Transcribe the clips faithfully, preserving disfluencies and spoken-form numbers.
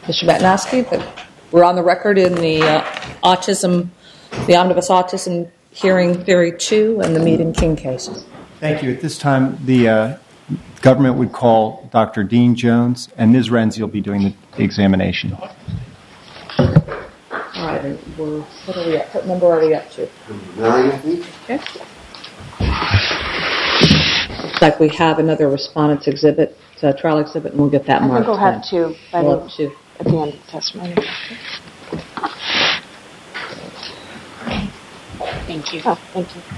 Mister Batnowski, that we're on the record in the uh, autism, the omnibus autism hearing theory two and the Mead and King cases. Thank you. At this time, the uh, government would call Doctor Dean Jones, and Miz Renzi will be doing the examination. All right, and we're, what are we at? What number are we up to? Nine, I think. Okay. Looks like we have another respondent's exhibit, uh, trial exhibit, and we'll get that I marked. think we'll have two by We'll the, have two. at the end of the testimony. Thank you. Oh, thank you.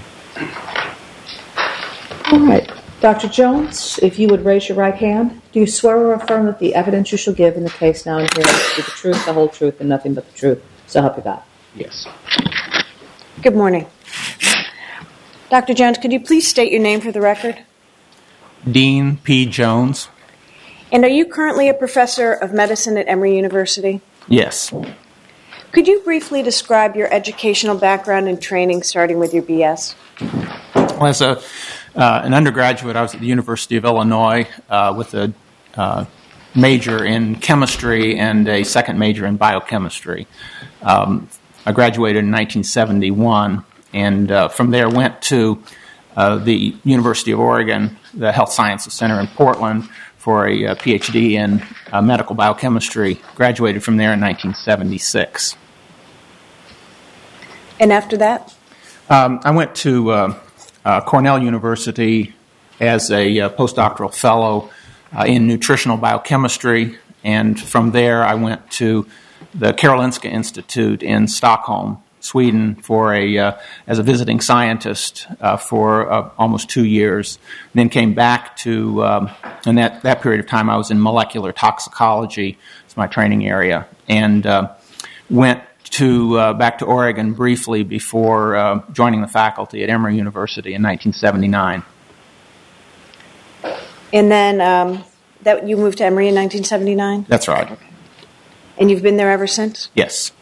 All right. Doctor Jones, if you would raise your right hand, do you swear or affirm that the evidence you shall give in the case now and here is the truth, the whole truth, and nothing but the truth? So help you God. Yes. Good morning. Doctor Jones, could you please state your name for the record? Dean P. Jones. And are you currently a professor of medicine at Emory University? Yes. Could you briefly describe your educational background and training, starting with your B S? Well, as a, uh, an undergraduate, I was at the University of Illinois uh, with a uh, major in chemistry and a second major in biochemistry. Um, I graduated in nineteen seventy-one, and uh, from there went to uh, the University of Oregon, the Health Sciences Center in Portland, for a uh, P H D in uh, medical biochemistry. Graduated from there in nineteen seventy-six. And after that? Um, I went to uh, uh, Cornell University as a uh, postdoctoral fellow uh, in nutritional biochemistry, and from there I went to the Karolinska Institute in Stockholm, Sweden, for a uh, as a visiting scientist uh, for uh, almost two years. And then came back to, um, in that, that period of time, I was in molecular toxicology. It's my training area, and uh, went to uh, back to Oregon briefly before uh, joining the faculty at Emory University in nineteen seventy-nine. And then um, that you moved to Emory in nineteen seventy-nine? That's right. Okay. And you've been there ever since? Yes.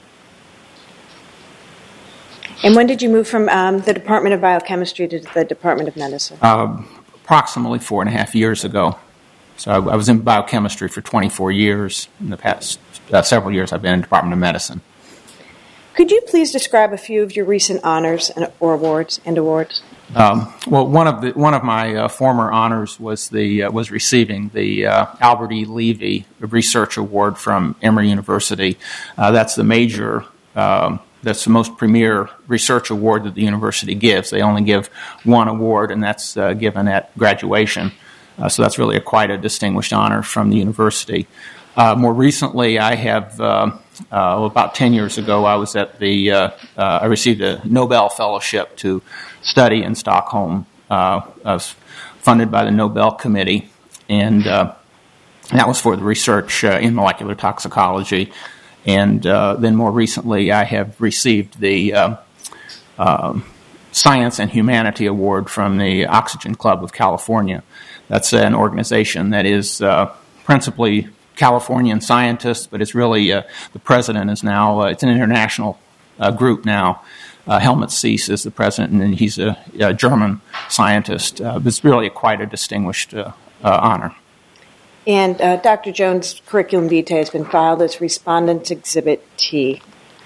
And when did you move from um, the Department of Biochemistry to the Department of Medicine? Uh, approximately four and a half years ago. So I, I was in biochemistry for twenty-four years. In the past uh, several years, I've been in the Department of Medicine. Could you please describe a few of your recent honors and, or awards and awards? Um, well, one of the one of my uh, former honors was the uh, was receiving the uh, Albert E. Levy Research Award from Emory University. Uh, that's the major. Um, That's the most premier research award that the university gives. They only give one award, and that's uh, given at graduation. Uh, so that's really a, quite a distinguished honor from the university. Uh, more recently, I have, uh, uh, about ten years ago, I was at the, uh, uh, I received a Nobel Fellowship to study in Stockholm. Uh, I was funded by the Nobel Committee, and uh, that was for the research uh, in molecular toxicology. And uh, then more recently, I have received the uh, uh, Science and Humanity Award from the Oxygen Club of California. That's an organization that is uh, principally Californian scientists, but it's really, uh, the president is now, uh, it's an international uh, group now. Uh, Helmut Sies is the president, and he's a, a German scientist. Uh, it's really a, quite a distinguished uh, uh, honor. And uh, Doctor Jones' curriculum vitae has been filed as Respondent's Exhibit T.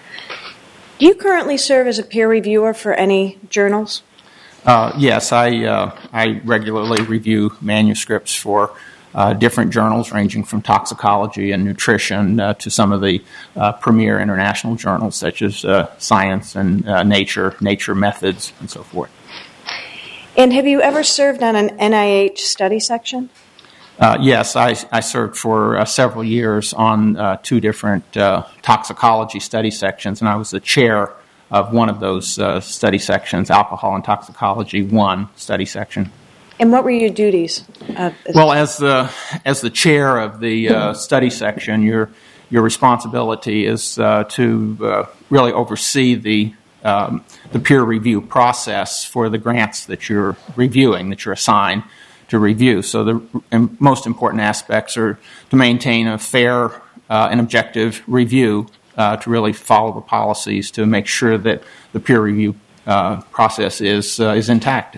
Do you currently serve as a peer reviewer for any journals? Uh, yes, I uh, I regularly review manuscripts for uh, different journals, ranging from toxicology and nutrition uh, to some of the uh, premier international journals, such as uh, Science and uh, Nature, Nature Methods, and so forth. And have you ever served on an N I H study section? Uh, yes, I, I served for uh, several years on uh, two different uh, toxicology study sections, and I was the chair of one of those uh, study sections, Alcohol and Toxicology one study section. And what were your duties? Uh, as well, as the as the chair of the uh, study section, your your responsibility is uh, to uh, really oversee the um, the peer review process for the grants that you're reviewing, that you're assigned to review. So the most important aspects are to maintain a fair uh, and objective review, uh, to really follow the policies, to make sure that the peer review uh, process is uh, is intact.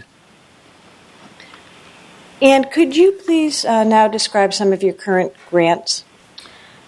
And could you please uh, now describe some of your current grants?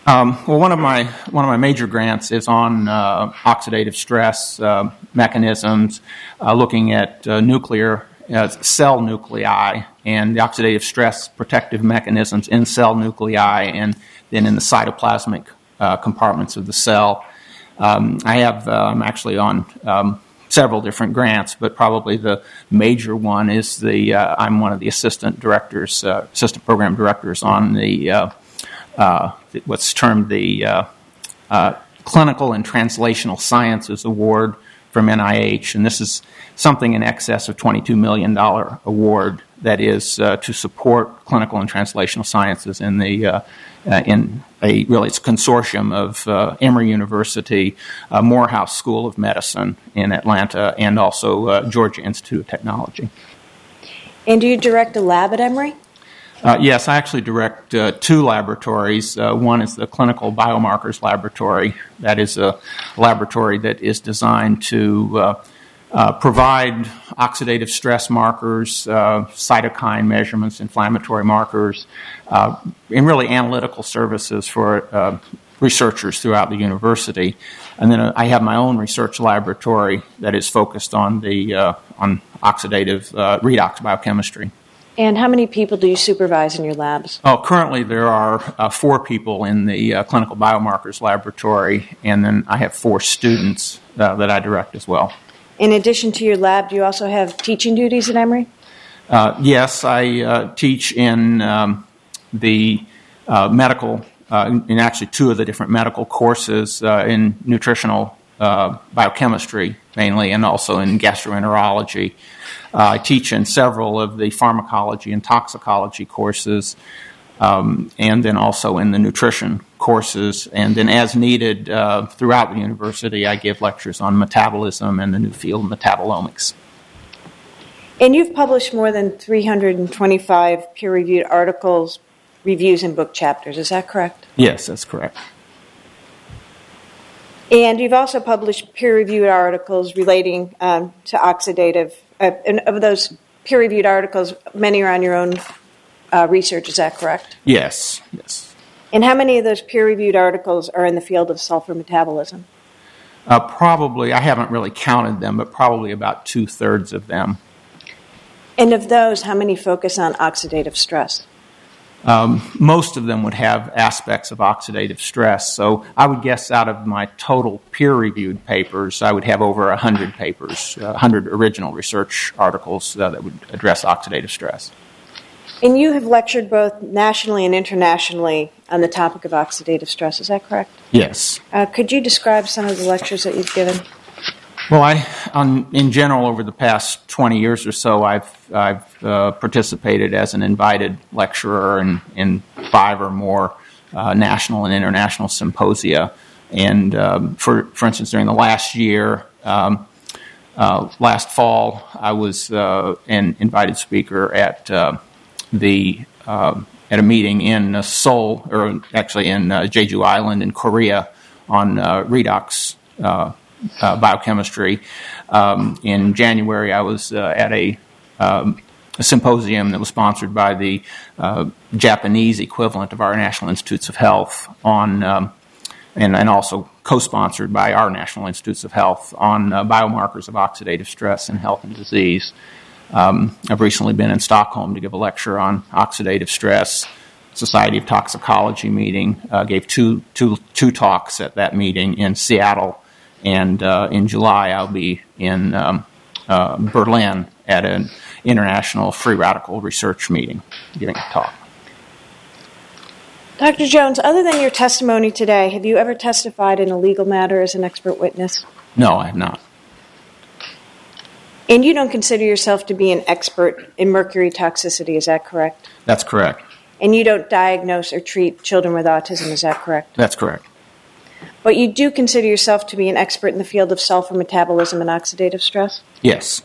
Um, well, one of my one of my major grants is on uh, oxidative stress uh, mechanisms, uh, looking at uh, nuclear uh, cell nuclei and the oxidative stress protective mechanisms in cell nuclei, and then in the cytoplasmic uh, compartments of the cell. Um, I have uh, I'm actually on um, several different grants, but probably the major one is the uh, I'm one of the assistant directors, uh, assistant program directors on the uh, uh, what's termed the uh, uh, Clinical and Translational Sciences Award from N I H, and this is something in excess of twenty-two million dollars award that is uh, to support clinical and translational sciences in the uh, uh, in a really it's a consortium of uh, Emory University, uh, Morehouse School of Medicine in Atlanta, and also uh, Georgia Institute of Technology. And do you direct a lab at Emory? Uh, yes, I actually direct uh, two laboratories. Uh, one is the Clinical Biomarkers Laboratory. That is a laboratory that is designed to uh, uh, provide oxidative stress markers, uh, cytokine measurements, inflammatory markers, uh, and really analytical services for uh, researchers throughout the university. And then uh, I have my own research laboratory that is focused on the uh, on oxidative uh, redox biochemistry. And how many people do you supervise in your labs? Oh, currently there are uh, four people in the uh, Clinical Biomarkers Laboratory, and then I have four students uh, that I direct as well. In addition to your lab, do you also have teaching duties at Emory? Uh, yes, I uh, teach in um, the uh, medical, uh, in actually two of the different medical courses uh, in nutritional uh, biochemistry mainly, and also in gastroenterology. Uh, I teach in several of the pharmacology and toxicology courses, um, and then also in the nutrition courses. And then as needed uh, throughout the university, I give lectures on metabolism and the new field metabolomics. And you've published more than three hundred twenty-five peer-reviewed articles, reviews, and book chapters. Is that correct? Yes, that's correct. And you've also published peer-reviewed articles relating um, to oxidative. Uh, and of those peer-reviewed articles, many are on your own uh, research. Is that correct? Yes, yes. And how many of those peer-reviewed articles are in the field of sulfur metabolism? Uh, probably, I haven't really counted them, but probably about two-thirds of them. And of those, how many focus on oxidative stress? Um, most of them would have aspects of oxidative stress. So I would guess out of my total peer-reviewed papers, I would have over one hundred papers, uh, one hundred original research articles uh, that would address oxidative stress. And you have lectured both nationally and internationally on the topic of oxidative stress. Is that correct? Yes. Uh, could you describe some of the lectures that you've given? Well, I, on, in general, over the past twenty years or so, I've I've uh, participated as an invited lecturer in, in five or more uh, national and international symposia. And um, for for instance, during the last year, um, uh, last fall, I was uh, an invited speaker at uh, the uh, at a meeting in uh, Seoul, or actually in uh, Jeju Island in Korea, on uh, redox Uh, Uh, biochemistry. Um, in January, I was uh, at a, um, a symposium that was sponsored by the uh, Japanese equivalent of our National Institutes of Health on, um, and, and also co-sponsored by our National Institutes of Health on uh, biomarkers of oxidative stress in health and disease. Um, I've recently been in Stockholm to give a lecture on oxidative stress. Society of Toxicology meeting, uh, gave two, two, two talks at that meeting in Seattle. And uh, in July, I'll be in um, uh, Berlin at an international free radical research meeting, giving a talk. Doctor Jones, other than your testimony today, have you ever testified in a legal matter as an expert witness? No, I have not. And you don't consider yourself to be an expert in mercury toxicity, is that correct? That's correct. And you don't diagnose or treat children with autism, is that correct? That's correct. But you do consider yourself to be an expert in the field of sulfur metabolism and oxidative stress? Yes.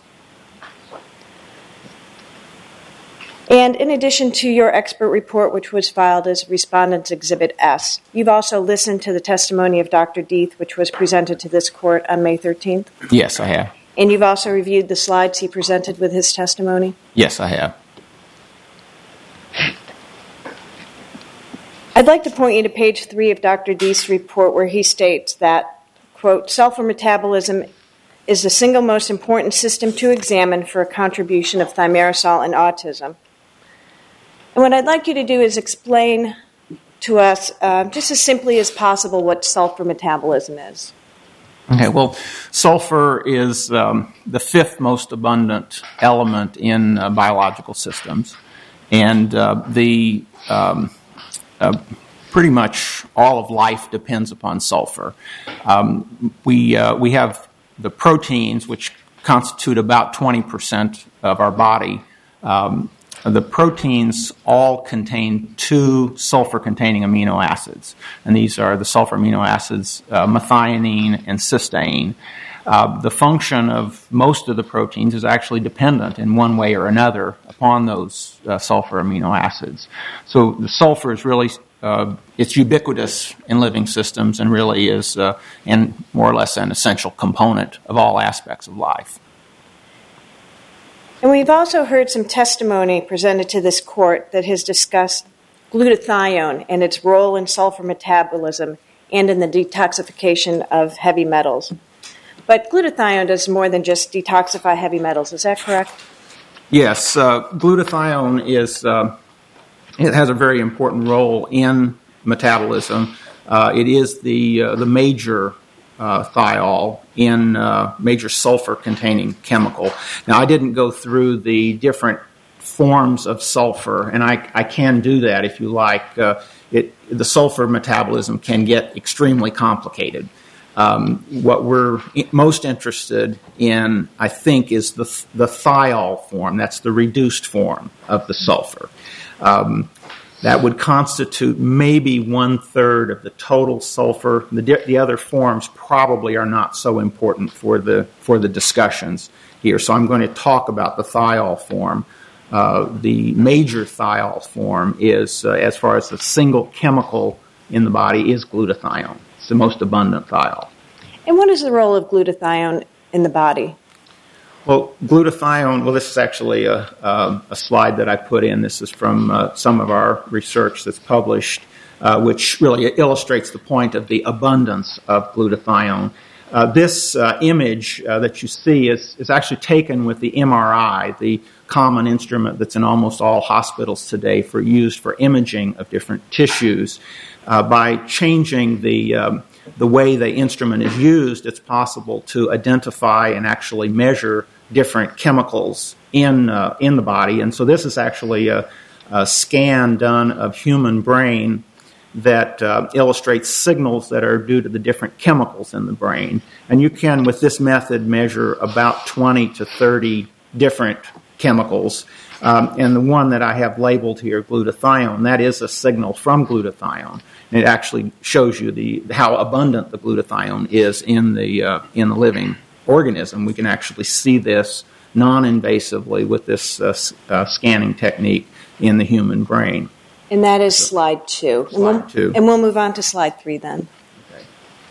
And in addition to your expert report, which was filed as Respondent's Exhibit S, you've also listened to the testimony of Doctor Deeth, which was presented to this court on May thirteenth? Yes, I have. And you've also reviewed the slides he presented with his testimony? Yes, I have. I'd like to point you to page three of Doctor Dease's report where he states that, quote, sulfur metabolism is the single most important system to examine for a contribution of thimerosal in autism. And what I'd like you to do is explain to us, uh, just as simply as possible, what sulfur metabolism is. Okay, well, sulfur is um, the fifth most abundant element in uh, biological systems. And uh, the... Um, Uh, pretty much all of life depends upon sulfur. Um, we uh, we have the proteins, which constitute about twenty percent of our body. Um, the proteins all contain two sulfur-containing amino acids, and these are the sulfur amino acids uh, methionine and cysteine. Uh, the function of most of the proteins is actually dependent in one way or another upon those uh, sulfur amino acids. So the sulfur is really, uh, it's ubiquitous in living systems and really is uh, and more or less an essential component of all aspects of life. And we've also heard some testimony presented to this court that has discussed glutathione and its role in sulfur metabolism and in the detoxification of heavy metals. But glutathione does more than just detoxify heavy metals. Is that correct? Yes. Uh, glutathione is uh, it has a very important role in metabolism. Uh, it is the uh, the major uh, thiol in uh, major sulfur-containing chemical. Now, I didn't go through the different forms of sulfur, and I, I can do that if you like. Uh, it the sulfur metabolism can get extremely complicated. Um, what we're most interested in, I think, is the the thiol form. That's the reduced form of the sulfur. Um, that would constitute maybe one third of the total sulfur. The, di- the other forms probably are not so important for the for the discussions here. So I'm going to talk about the thiol form. Uh, the major thiol form is, uh, as far as the single chemical in the body, is glutathione. It's the most abundant thiol. And what is the role of glutathione in the body? Well, glutathione, well, this is actually a, a, a slide that I put in. This is from uh, some of our research that's published, uh, which really illustrates the point of the abundance of glutathione. Uh, this uh, image uh, that you see is, is actually taken with the M R I, the common instrument that's in almost all hospitals today for used for imaging of different tissues. Uh, by changing the um, the way the instrument is used, it's possible to identify and actually measure different chemicals in uh, in the body. And so this is actually a, a scan done of human brain that uh, illustrates signals that are due to the different chemicals in the brain. And you can, with this method, measure about twenty to thirty different chemicals. Um, and the one that I have labeled here, glutathione, that is a signal from glutathione. And it actually shows you the how abundant the glutathione is in the uh, in the living organism. We can actually see this non-invasively with this uh, uh, scanning technique in the human brain. And that is so, slide two. Slide and we'll, two. And we'll move on to slide three then. Okay.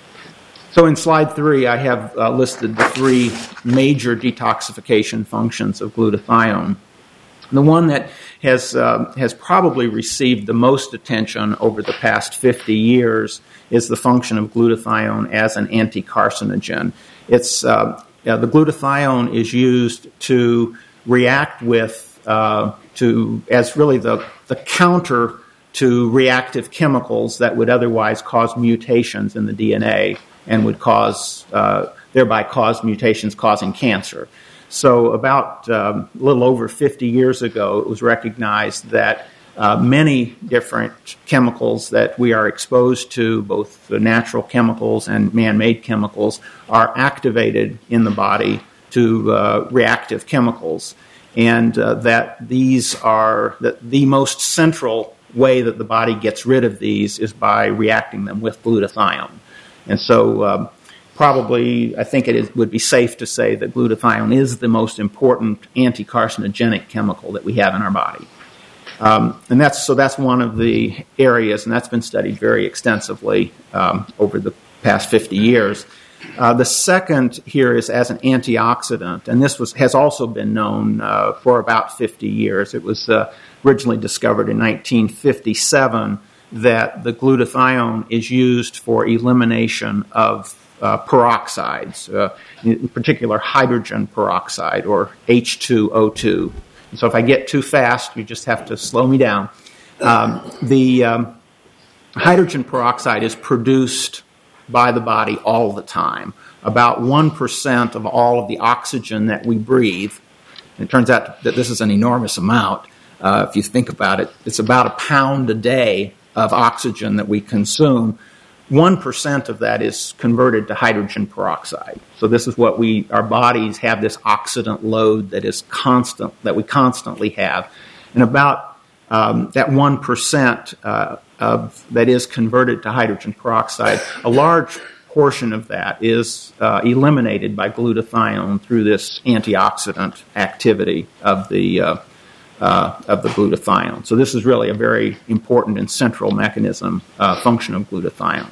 So in slide three, I have uh, listed the three major detoxification functions of glutathione. The one that has uh, has probably received the most attention over the past fifty years is the function of glutathione as an anti-carcinogen. It's uh, uh, the glutathione is used to react with uh, to as really the the counter to reactive chemicals that would otherwise cause mutations in the D N A and would cause uh, thereby cause mutations causing cancer. So about um, a little over fifty years ago, it was recognized that uh, many different chemicals that we are exposed to, both the natural chemicals and man-made chemicals, are activated in the body to uh, reactive chemicals. And uh, that these are, that the most central way that the body gets rid of these is by reacting them with glutathione. And so um, probably, I think it is, would be safe to say that glutathione is the most important anti-carcinogenic chemical that we have in our body. Um, and that's so that's one of the areas, and that's been studied very extensively um, over the past fifty years. Uh, the second here is as an antioxidant, and this was has also been known uh, for about fifty years. It was uh, originally discovered in nineteen fifty-seven that the glutathione is used for elimination of uh, peroxides, uh, in particular hydrogen peroxide, or H two O two. And so if I get too fast, you just have to slow me down. Um, the um, hydrogen peroxide is produced by the body all the time. About one percent of all of the oxygen that we breathe, and it turns out that this is an enormous amount. Uh, if you think about it, it's about a pound a day of oxygen that we consume. one percent of that is converted to hydrogen peroxide. So this is what we, our bodies have this oxidant load that is constant, that we constantly have. And about um, that one percent uh, of, that is converted to hydrogen peroxide, a large portion of that is uh, eliminated by glutathione through this antioxidant activity of the uh, uh, of the glutathione. So this is really a very important and central mechanism, uh, function of glutathione.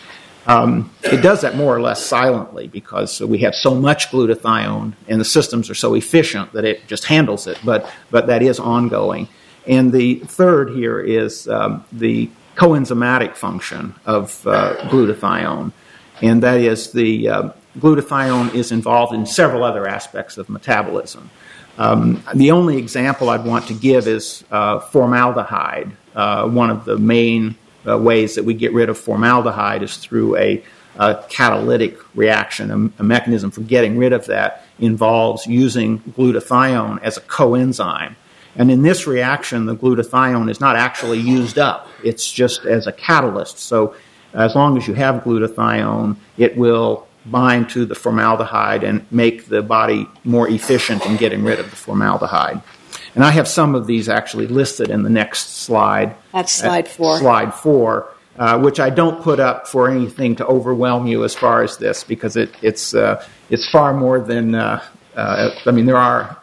Um, it does that more or less silently because we have so much glutathione and the systems are so efficient that it just handles it, but but that is ongoing. And the third here is um, the coenzymatic function of uh, glutathione, and that is the uh, glutathione is involved in several other aspects of metabolism. Um, the only example I'd want to give is uh, formaldehyde. Uh, one of the main uh, ways that we get rid of formaldehyde is through a, a catalytic reaction. A, a mechanism for getting rid of that involves using glutathione as a coenzyme. And in this reaction, the glutathione is not actually used up. It's just as a catalyst. So as long as you have glutathione, it will bind to the formaldehyde and make the body more efficient in getting rid of the formaldehyde. And I have some of these actually listed in the next slide. That's slide four. Slide four, uh, which I don't put up for anything to overwhelm you as far as this, because it, it's uh, it's far more than, uh, uh, I mean, there are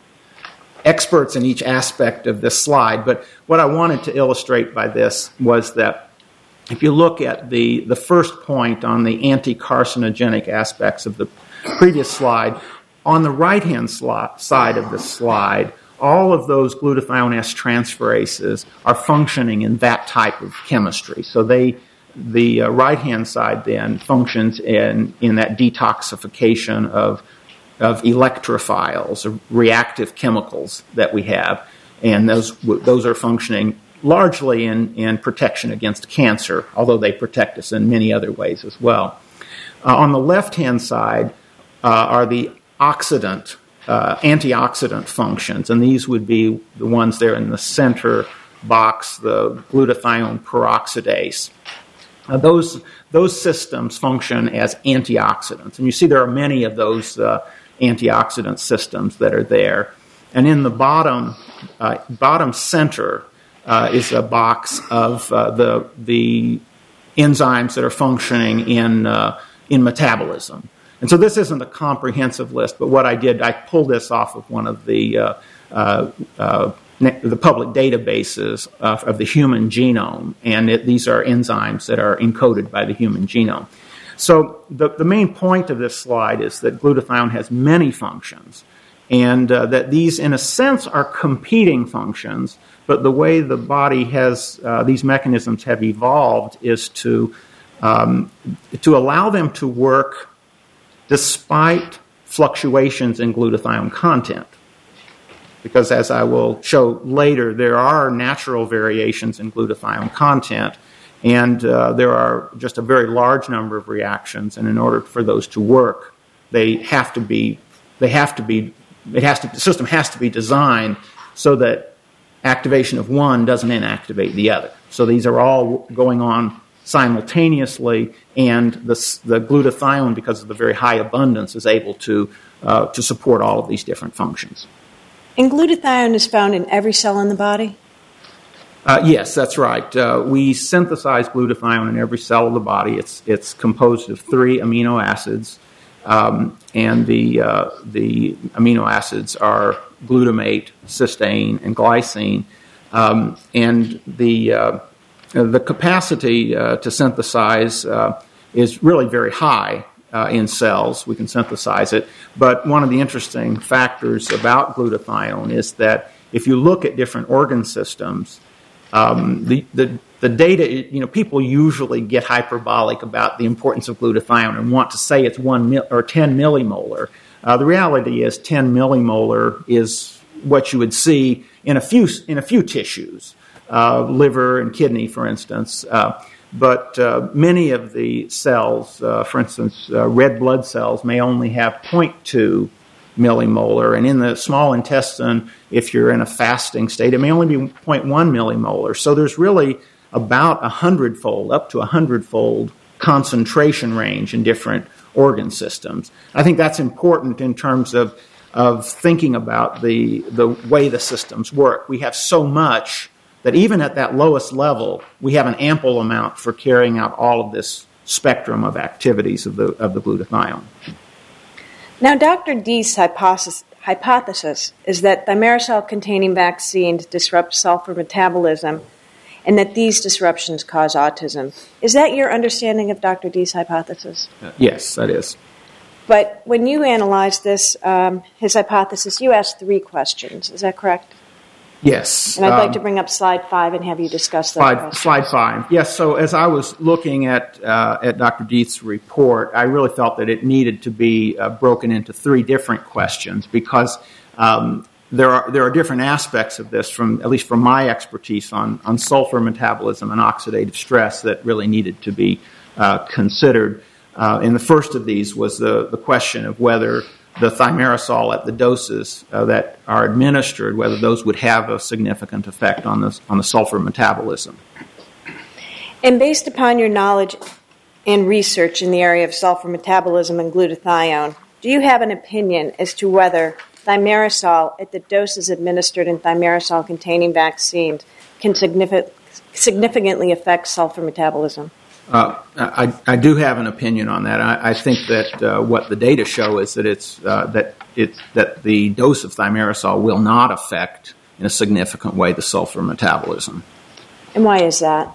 experts in each aspect of this slide, but what I wanted to illustrate by this was that if you look at the, the first point on the anti-carcinogenic aspects of the previous slide, on the right-hand sli- side of the slide, all of those glutathione S transferases are functioning in that type of chemistry. So they, the uh, right-hand side then functions in, in that detoxification of, of electrophiles, or reactive chemicals that we have, and those, those are functioning largely in, in protection against cancer, although they protect us in many other ways as well. Uh, on the left-hand side uh, are the oxidant, uh, antioxidant functions, and these would be the ones there in the center box, the glutathione peroxidase. Uh, those, those systems function as antioxidants, and you see there are many of those uh, antioxidant systems that are there. And in the bottom, uh, bottom center, Uh, is a box of uh, the the enzymes that are functioning in uh, in metabolism. And so this isn't a comprehensive list, but what I did, I pulled this off of one of the uh, uh, uh, the public databases uh, of the human genome, and it, these are enzymes that are encoded by the human genome. So the, the main point of this slide is that glutathione has many functions, and uh, that these, in a sense, are competing functions. But the way the body has, uh, these mechanisms have evolved is to, um, to allow them to work despite fluctuations in glutathione content. Because as I will show later, there are natural variations in glutathione content, and uh, there are just a very large number of reactions, and in order for those to work, they have to be, they have to be, it has to, the system has to be designed so that activation of one doesn't inactivate the other. So these are all going on simultaneously, and the, the glutathione, because of the very high abundance, is able to uh, to support all of these different functions. And glutathione is found in every cell in the body? Uh, yes, that's right. Uh, we synthesize glutathione in every cell of the body. It's it's composed of three amino acids, um, and the uh, the amino acids are glutamate, cysteine, and glycine, um, and the uh, the capacity uh, to synthesize uh, is really very high uh, in cells. We can synthesize it, but one of the interesting factors about glutathione is that if you look at different organ systems, um, the, the the data, you know, people usually get hyperbolic about the importance of glutathione and want to say it's one mil, or ten millimolar. Uh, the reality is ten millimolar is what you would see in a few in a few tissues, uh, liver and kidney, for instance. Uh, but uh, many of the cells, uh, for instance, uh, red blood cells, may only have zero point two millimolar, and in the small intestine, if you're in a fasting state, it may only be zero point one millimolar. So there's really about a hundredfold, up to a hundredfold concentration range in different organ systems. I think that's important in terms of of thinking about the the way the systems work. We have so much that even at that lowest level, we have an ample amount for carrying out all of this spectrum of activities of the of the glutathione. Now, Doctor Dease's hypothesis, hypothesis is that thimerosal-containing vaccines disrupt sulfur metabolism and that these disruptions cause autism. Is that your understanding of Doctor Dease's hypothesis? Uh, yes, that is. But when you analyzed this, um, his hypothesis, you asked three questions. Is that correct? Yes. And I'd um, like to bring up slide five and have you discuss that. Slide, slide five. Yes, so as I was looking at uh, at Doctor Dease's report, I really felt that it needed to be uh, broken into three different questions because um, there are there are different aspects of this, from at least from my expertise on, on sulfur metabolism and oxidative stress, that really needed to be uh, considered. Uh, and the first of these was the, the question of whether the thimerosal at the doses uh, that are administered, whether those would have a significant effect on the, on the sulfur metabolism. And based upon your knowledge and research in the area of sulfur metabolism and glutathione, do you have an opinion as to whether thimerosal at the doses administered in thimerosal-containing vaccines can significant, significantly affect sulfur metabolism? Uh, I, I do have an opinion on that. I, I think that uh, what the data show is that it's uh, that it's that the dose of thimerosal will not affect in a significant way the sulfur metabolism. And why is that?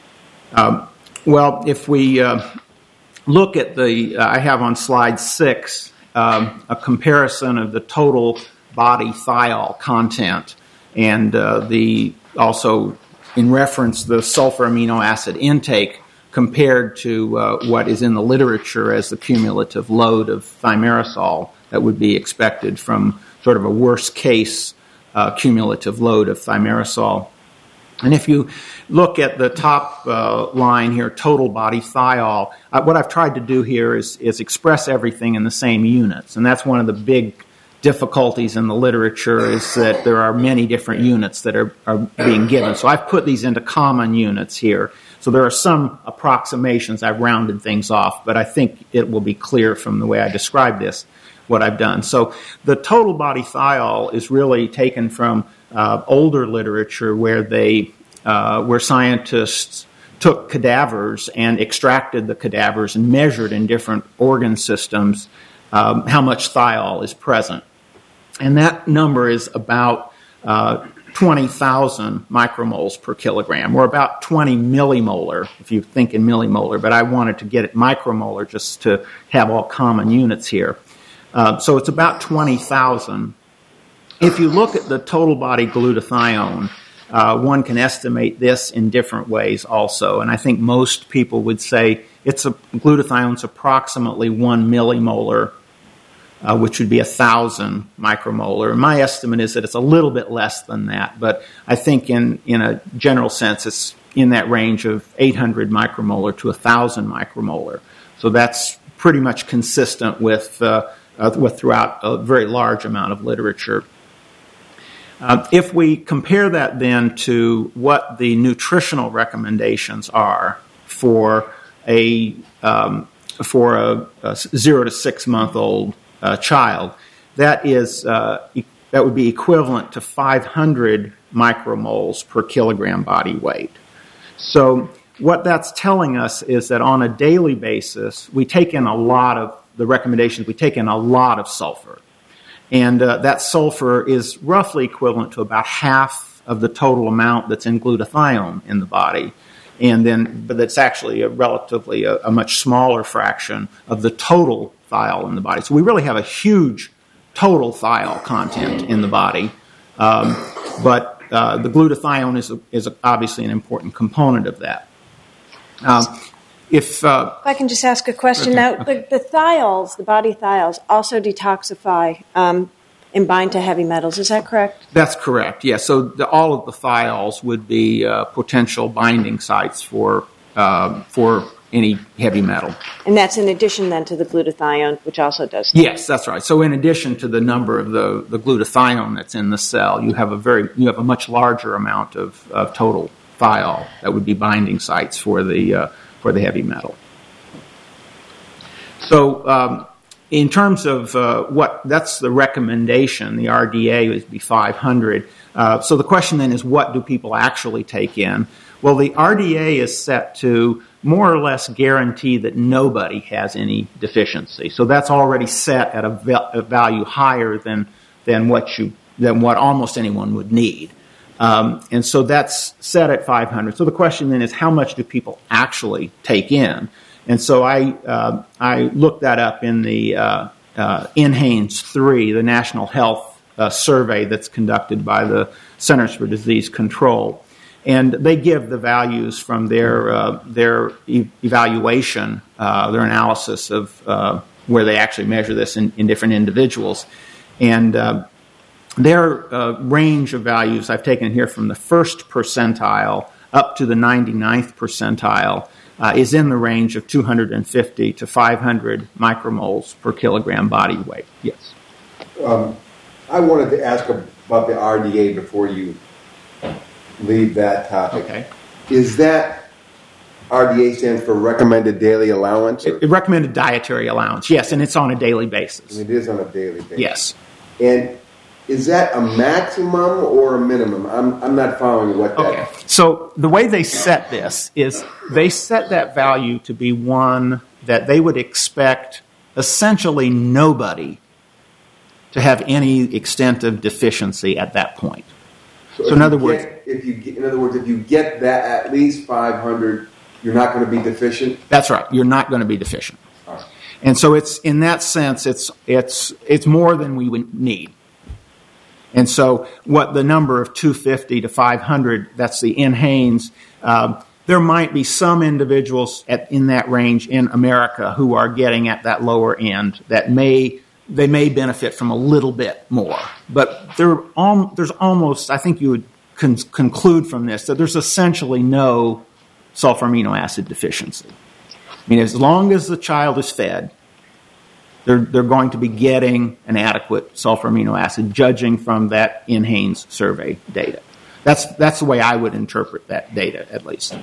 Um, well, if we uh, look at the, uh, I have on slide six um, a comparison of the total body thiol content and uh, the also in reference the sulfur amino acid intake compared to uh, what is in the literature as the cumulative load of thimerosal that would be expected from sort of a worst case uh, cumulative load of thimerosal. And if you look at the top uh, line here, total body thiol, uh, what I've tried to do here is, is express everything in the same units. And that's one of the big difficulties in the literature, is that there are many different units that are, are being given. So I've put these into common units here. So there are some approximations. I've rounded things off, but I think it will be clear from the way I describe this what I've done. So the total body thiol is really taken from uh, older literature where they, uh, where scientists took cadavers and extracted the cadavers and measured in different organ systems um, how much thiol is present. And that number is about uh, twenty thousand micromoles per kilogram, or about twenty millimolar, if you think in millimolar, but I wanted to get it micromolar just to have all common units here. Uh, so it's about twenty thousand. If you look at the total body glutathione, uh, one can estimate this in different ways also, and I think most people would say it's a, glutathione's approximately one millimolar, Uh, which would be one thousand micromolar. My estimate is that it's a little bit less than that, but I think in, in a general sense it's in that range of eight hundred micromolar to one thousand micromolar. So that's pretty much consistent with, uh, uh, with throughout a very large amount of literature. Uh, if we compare that then to what the nutritional recommendations are for a, um, for a, a zero to six month old Uh, child, that is uh, e- that would be equivalent to five hundred micromoles per kilogram body weight. So what that's telling us is that on a daily basis, we take in a lot of the recommendations. We take in a lot of sulfur, and uh, that sulfur is roughly equivalent to about half of the total amount that's in glutathione in the body. And then, but it's actually a relatively a, a much smaller fraction of the total thiol in the body. So we really have a huge total thiol content in the body. Um, but uh, the glutathione is, a, is a, obviously an important component of that. Um, if, uh, if I can just ask a question. Okay. Now, the, the thiols, the body thiols, also detoxify um, and bind to heavy metals. Is that correct? That's correct, yes. So the, all of the thiols would be uh, potential binding sites for uh, for any heavy metal. And that's in addition then to the glutathione, which also does that. Yes, that's right. So in addition to the number of the, the glutathione that's in the cell, you have a very you have a much larger amount of, of total thiol that would be binding sites for the uh, for the heavy metal. So um, in terms of uh, what that's the recommendation, the R D A would be five hundred. Uh, so the question then is, what do people actually take in? Well, the R D A is set to more or less guarantee that nobody has any deficiency. So that's already set at a, val- a value higher than than what you than what almost anyone would need. Um, and so that's set at five hundred. So the question then is, how much do people actually take in? And so I uh, I looked that up in the uh, uh, N HANES three, the National Health uh, Survey that's conducted by the Centers for Disease Control. And they give the values from their uh, their e- evaluation, uh, their analysis of uh, where they actually measure this in, in different individuals. And uh, their uh, range of values I've taken here from the first percentile up to the ninety-ninth percentile uh, is in the range of two hundred fifty to five hundred micromoles per kilogram body weight. Yes. Um, I wanted to ask about the R D A before you leave that topic. Okay. Is that R D A stands for recommended daily allowance? It, it recommended dietary allowance, yes, and it's on a daily basis. And it is on a daily basis. Yes. And is that a maximum or a minimum? I'm I'm not following what that. Okay. So the way they set this is they set that value to be one that they would expect essentially nobody to have any extent of deficiency at that point. So, So if in you other words, get, if you get, in other words, if you get that at least five hundred, you're not going to be deficient. that's right. You're not going to be deficient, All right. and so it's in that sense, it's it's it's more than we would need. And so, what the number of two hundred fifty to five hundred, that's the N HANES. Um, there might be some individuals at, in that range in America who are getting at that lower end that may. They may benefit from a little bit more, but there, al- there's almost, I think you would con- conclude from this, that there's essentially no sulfur amino acid deficiency. I mean, as long as the child is fed, they're, they're going to be getting an adequate sulfur amino acid, judging from that N HANES survey data. That's, that's the way I would interpret that data, at least.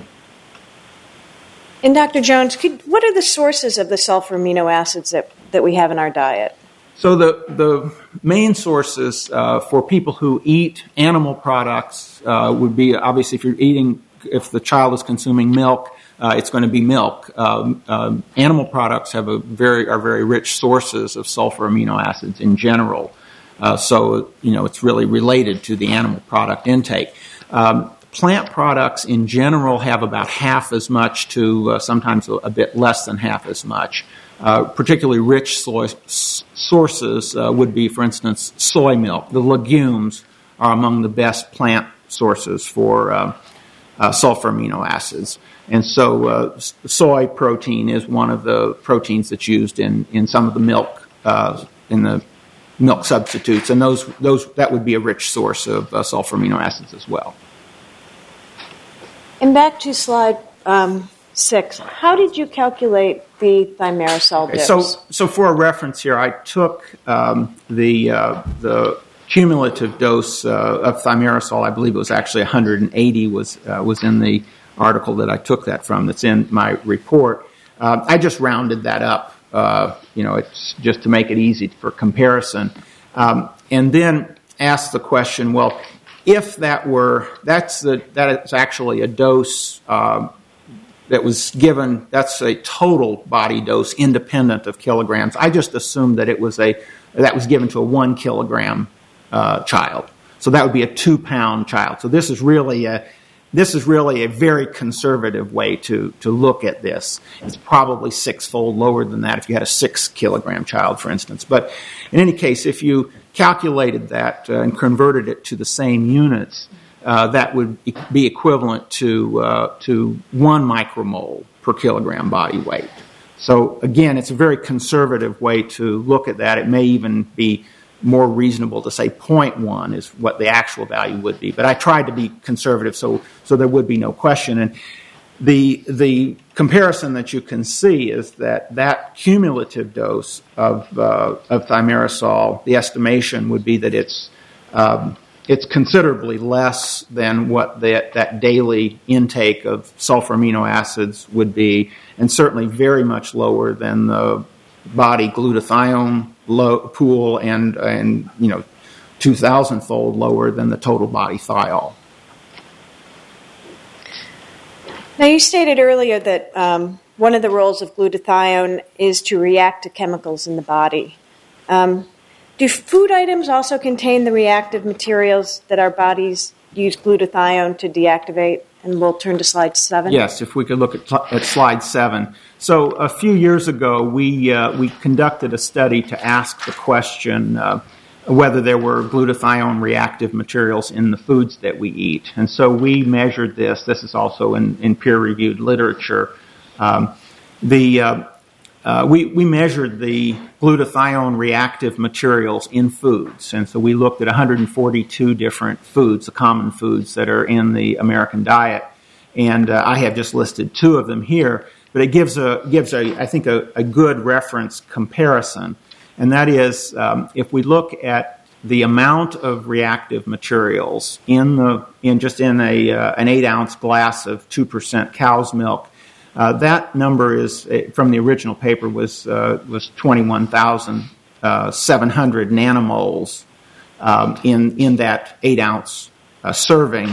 And Doctor Jones, could, what are the sources of the sulfur amino acids that, that we have in our diet? So the, the main sources uh, for people who eat animal products uh, would be, obviously, if you're eating, if the child is consuming milk, uh, it's going to be milk. Um, um, animal products have a very are very rich sources of sulfur amino acids in general. Uh, so, you know, it's really related to the animal product intake. Um, plant products in general have about half as much to uh, sometimes a, a bit less than half as much. Uh, particularly rich soy s- sources uh, would be, for instance, soy milk. The legumes are among the best plant sources for uh, uh, sulfur amino acids. And so uh, s- soy protein is one of the proteins that's used in, in some of the milk, uh, in the milk substitutes. And those those that would be a rich source of uh, sulfur amino acids as well. And back to slide um, six, how did you calculate the thimerosal dose? So, so for a reference here, I took um, the uh, the cumulative dose uh, of thimerosal. I believe it was actually one hundred eighty. Was uh, was in the article that I took that from. That's in my report. Uh, I just rounded that up. Uh, you know, it's just to make it easy for comparison, um, and then asked the question: well, if that were that's the that is actually a dose. Uh, that was given, that's a total body dose independent of kilograms. I just assumed that it was a, that was given to a one kilogram uh, child. So that would be a two pound child. So this is really a, this is really a very conservative way to, to look at this. It's probably six-fold lower than that if you had a six kilogram child, for instance. But in any case, if you calculated that uh, and converted it to the same units, uh, that would be equivalent to uh, to one micromole per kilogram body weight. So again, it's a very conservative way to look at that. It may even be more reasonable to say zero point one is what the actual value would be. But I tried to be conservative so so there would be no question. And the the comparison that you can see is that that cumulative dose of uh, of thimerosal, the estimation would be that it's um, it's considerably less than what that, that daily intake of sulfur amino acids would be, and certainly very much lower than the body glutathione low, pool and, and you know, two thousand fold lower than the total body thiol. Now, you stated earlier that um, one of the roles of glutathione is to react to chemicals in the body. Um, do food items also contain the reactive materials that our bodies use glutathione to deactivate? And we'll turn to slide seven. Yes, if we could look at, at slide seven. So a few years ago, we uh, we conducted a study to ask the question uh, whether there were glutathione reactive materials in the foods that we eat. And so we measured this. This is also in, in peer-reviewed literature. Um, the uh, uh, we, we measured the glutathione reactive materials in foods. And so we looked at one hundred forty-two different foods, the common foods that are in the American diet. And uh, I have just listed two of them here. But it gives, a, gives a, I think, a, a good reference comparison. And that is, um, if we look at the amount of reactive materials in the in just in a uh, an eight ounce glass of two percent cow's milk, uh, that number is from the original paper was uh, was twenty-one thousand seven hundred nanomoles um, in in that eight ounce uh, serving.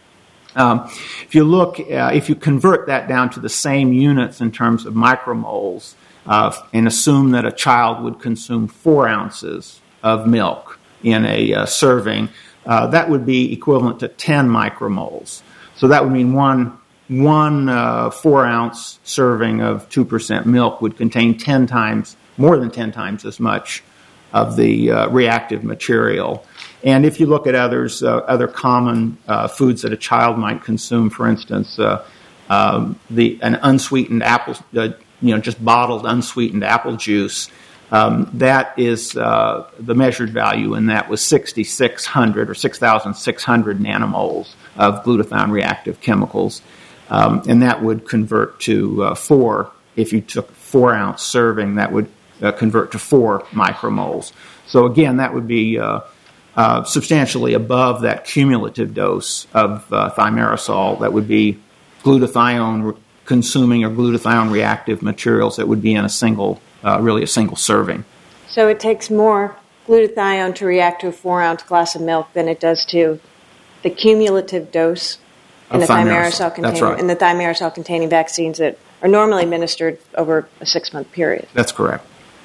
Um, if you look, uh, if you convert that down to the same units in terms of micromoles, uh, and assume that a child would consume four ounces of milk in a uh, serving, uh, that would be equivalent to ten micromoles. So that would mean one one uh, four ounce serving of two percent milk would contain ten times, more than ten times as much of the uh, reactive material. And if you look at others, uh, other common uh, foods that a child might consume, for instance, uh, um, the an unsweetened apple, uh, you know, just bottled unsweetened apple juice, um, that is uh, the measured value in that was sixty-six hundred or six thousand six hundred nanomoles of glutathione reactive chemicals, um, and that would convert to uh, four. If you took four ounce serving, that would uh, convert to four micromoles. So again, that would be uh, Uh, substantially above that cumulative dose of uh, thimerosal that would be glutathione re- consuming or glutathione reactive materials that would be in a single, uh, really a single serving. So it takes more glutathione to react to a four-ounce glass of milk than it does to the cumulative dose in the thimerosal containing right. in the thimerosal containing vaccines that are normally administered over a six-month period. That's correct.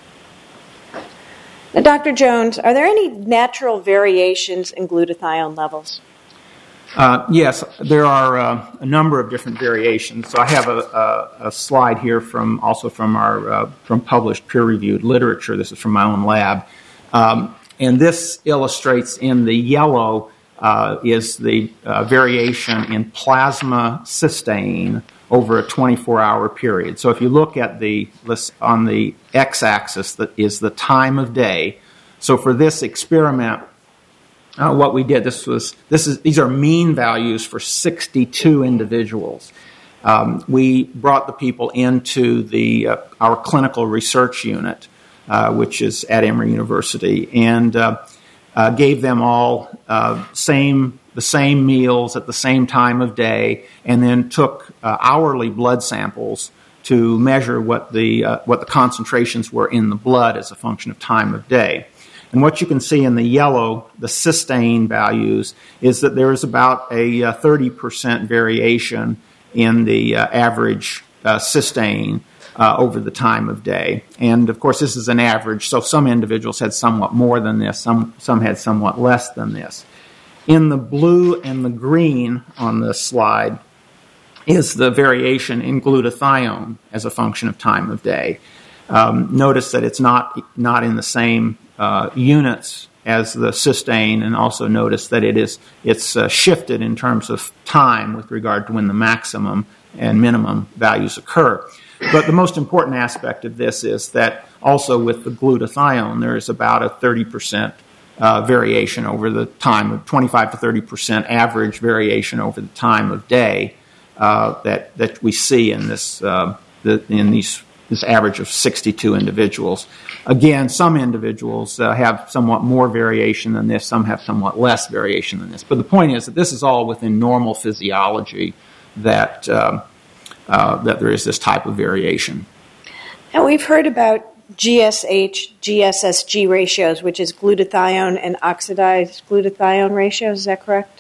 Now, Doctor Jones, are there any natural variations in glutathione levels? Uh, yes, there are uh, a number of different variations. So I have a, a, a slide here from also from our uh, from published peer-reviewed literature. This is from my own lab, um, and this illustrates in the yellow uh, is the uh, variation in plasma cysteine over a twenty-four hour period. So if you look at the on the x-axis, that is the time of day. So for this experiment, uh, what we did this was this is these are mean values for sixty-two individuals. Um, we brought the people into the uh, our clinical research unit, uh, which is at Emory University, and uh, uh, gave them all uh, same. the same meals at the same time of day, and then took uh, hourly blood samples to measure what the uh, what the concentrations were in the blood as a function of time of day. And what you can see in the yellow, the cysteine values, is that there is about a uh, thirty percent variation in the uh, average uh, cysteine uh, over the time of day. And of course, this is an average, so some individuals had somewhat more than this, some some had somewhat less than this. In the blue and the green on this slide is the variation in glutathione as a function of time of day. Um, notice that it's not not in the same uh, units as the cysteine, and also notice that it is it's uh, shifted in terms of time with regard to when the maximum and minimum values occur. But the most important aspect of this is that also with the glutathione, there is about a thirty percent uh, variation over the time of twenty-five to thirty percent average variation over the time of day uh, that that we see in this uh, the, in these this average of sixty-two individuals. Again, some individuals uh, have somewhat more variation than this, some have somewhat less variation than this. But the point is that this is all within normal physiology that, uh, uh, that there is this type of variation. And we've heard about G S H, G S S G ratios, which is glutathione and oxidized glutathione ratios. Is that correct?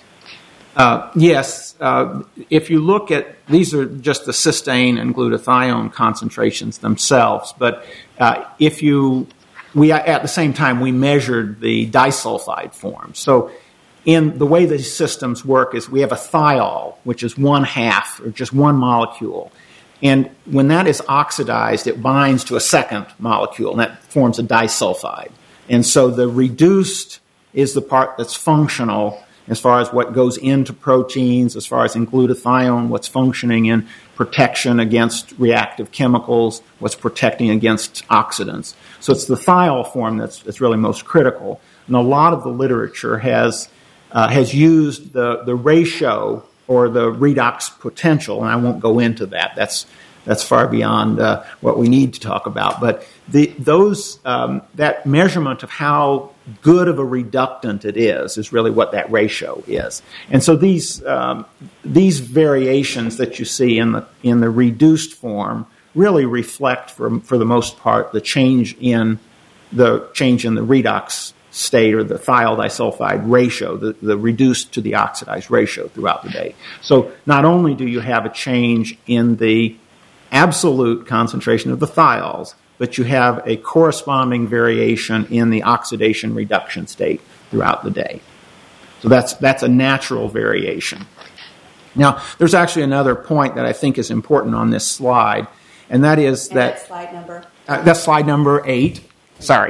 Uh, yes. Uh, if you look at, these are just the cysteine and glutathione concentrations themselves, but uh, if you, we at the same time, we measured the disulfide form. So in the way these systems work is we have a thiol, which is one half, or just one molecule. And when that is oxidized, it binds to a second molecule, and that forms a disulfide. And so the reduced is the part that's functional as far as what goes into proteins, as far as in glutathione, what's functioning in protection against reactive chemicals, what's protecting against oxidants. So it's the thiol form that's, that's really most critical. And a lot of the literature has uh, has used the, the ratio or the redox potential, and I won't go into that. That's that's far beyond uh, what we need to talk about. But the those um, that measurement of how good of a reductant it is is really what that ratio is. And so these um, these variations that you see in the in the reduced form really reflect, for for the most part, the change in the change in the redox state, or the thiol disulfide ratio, the, the reduced to the oxidized ratio throughout the day. So not only do you have a change in the absolute concentration of the thiols, but you have a corresponding variation in the oxidation reduction state throughout the day. So that's that's a natural variation. Now, there's actually another point that I think is important on this slide, and that is and that... That's slide number? Uh, that's slide number eight. Sorry.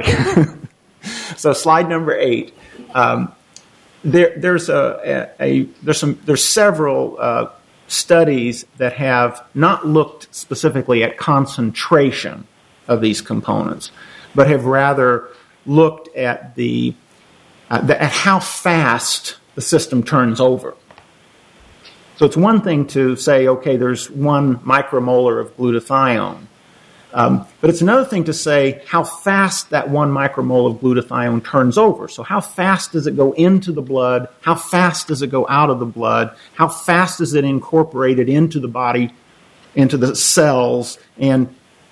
So slide number eight. Um, there, there's a, a, a there's some there's several uh, studies that have not looked specifically at concentration of these components, but have rather looked at the, uh, the at how fast the system turns over. So it's one thing to say, okay, there's one micromolar of glutathione. Um, but it's another thing to say how fast that one micromole of glutathione turns over. So how fast does it go into the blood? How fast does it go out of the blood? How fast is it incorporated into the body, into the cells, and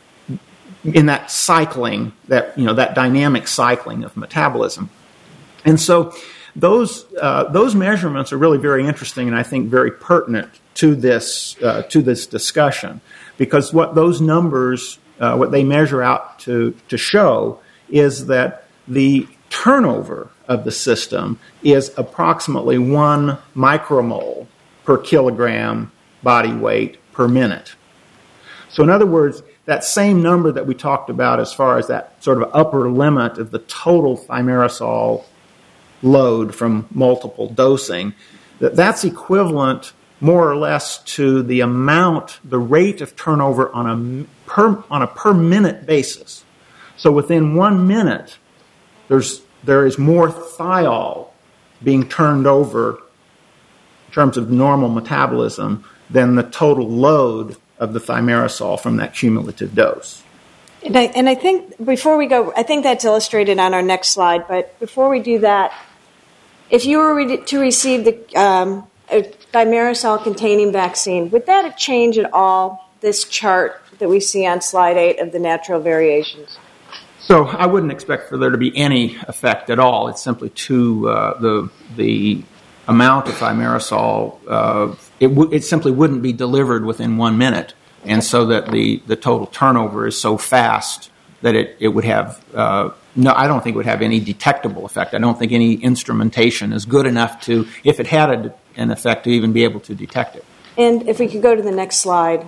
in that cycling, that you know, that dynamic cycling of metabolism? And so those uh, those measurements are really very interesting, and I think very pertinent to this uh, to this discussion, because what those numbers Uh, what they measure out to, to show is that the turnover of the system is approximately one micromole per kilogram body weight per minute. So in other words, that same number that we talked about as far as that sort of upper limit of the total thimerosal load from multiple dosing, that that's equivalent more or less to the amount, the rate of turnover on a per on a per minute basis. So within one minute, there's there is more thiol being turned over in terms of normal metabolism than the total load of the thimerosal from that cumulative dose. And I, and I think before we go, I think that's illustrated on our next slide. But before we do that, if you were re- to receive the um, a thimerosal-containing vaccine, would that change at all this chart that we see on slide eight of the natural variations? So I wouldn't expect for there to be any effect at all. It's simply to uh, the the amount of thimerosal. Uh, it w- it simply wouldn't be delivered within one minute, and so that the, the total turnover is so fast that it it would have uh, no. I don't think it would have any detectable effect. I don't think any instrumentation is good enough to, if it had a, an effect, to even be able to detect it. And if we could go to the next slide.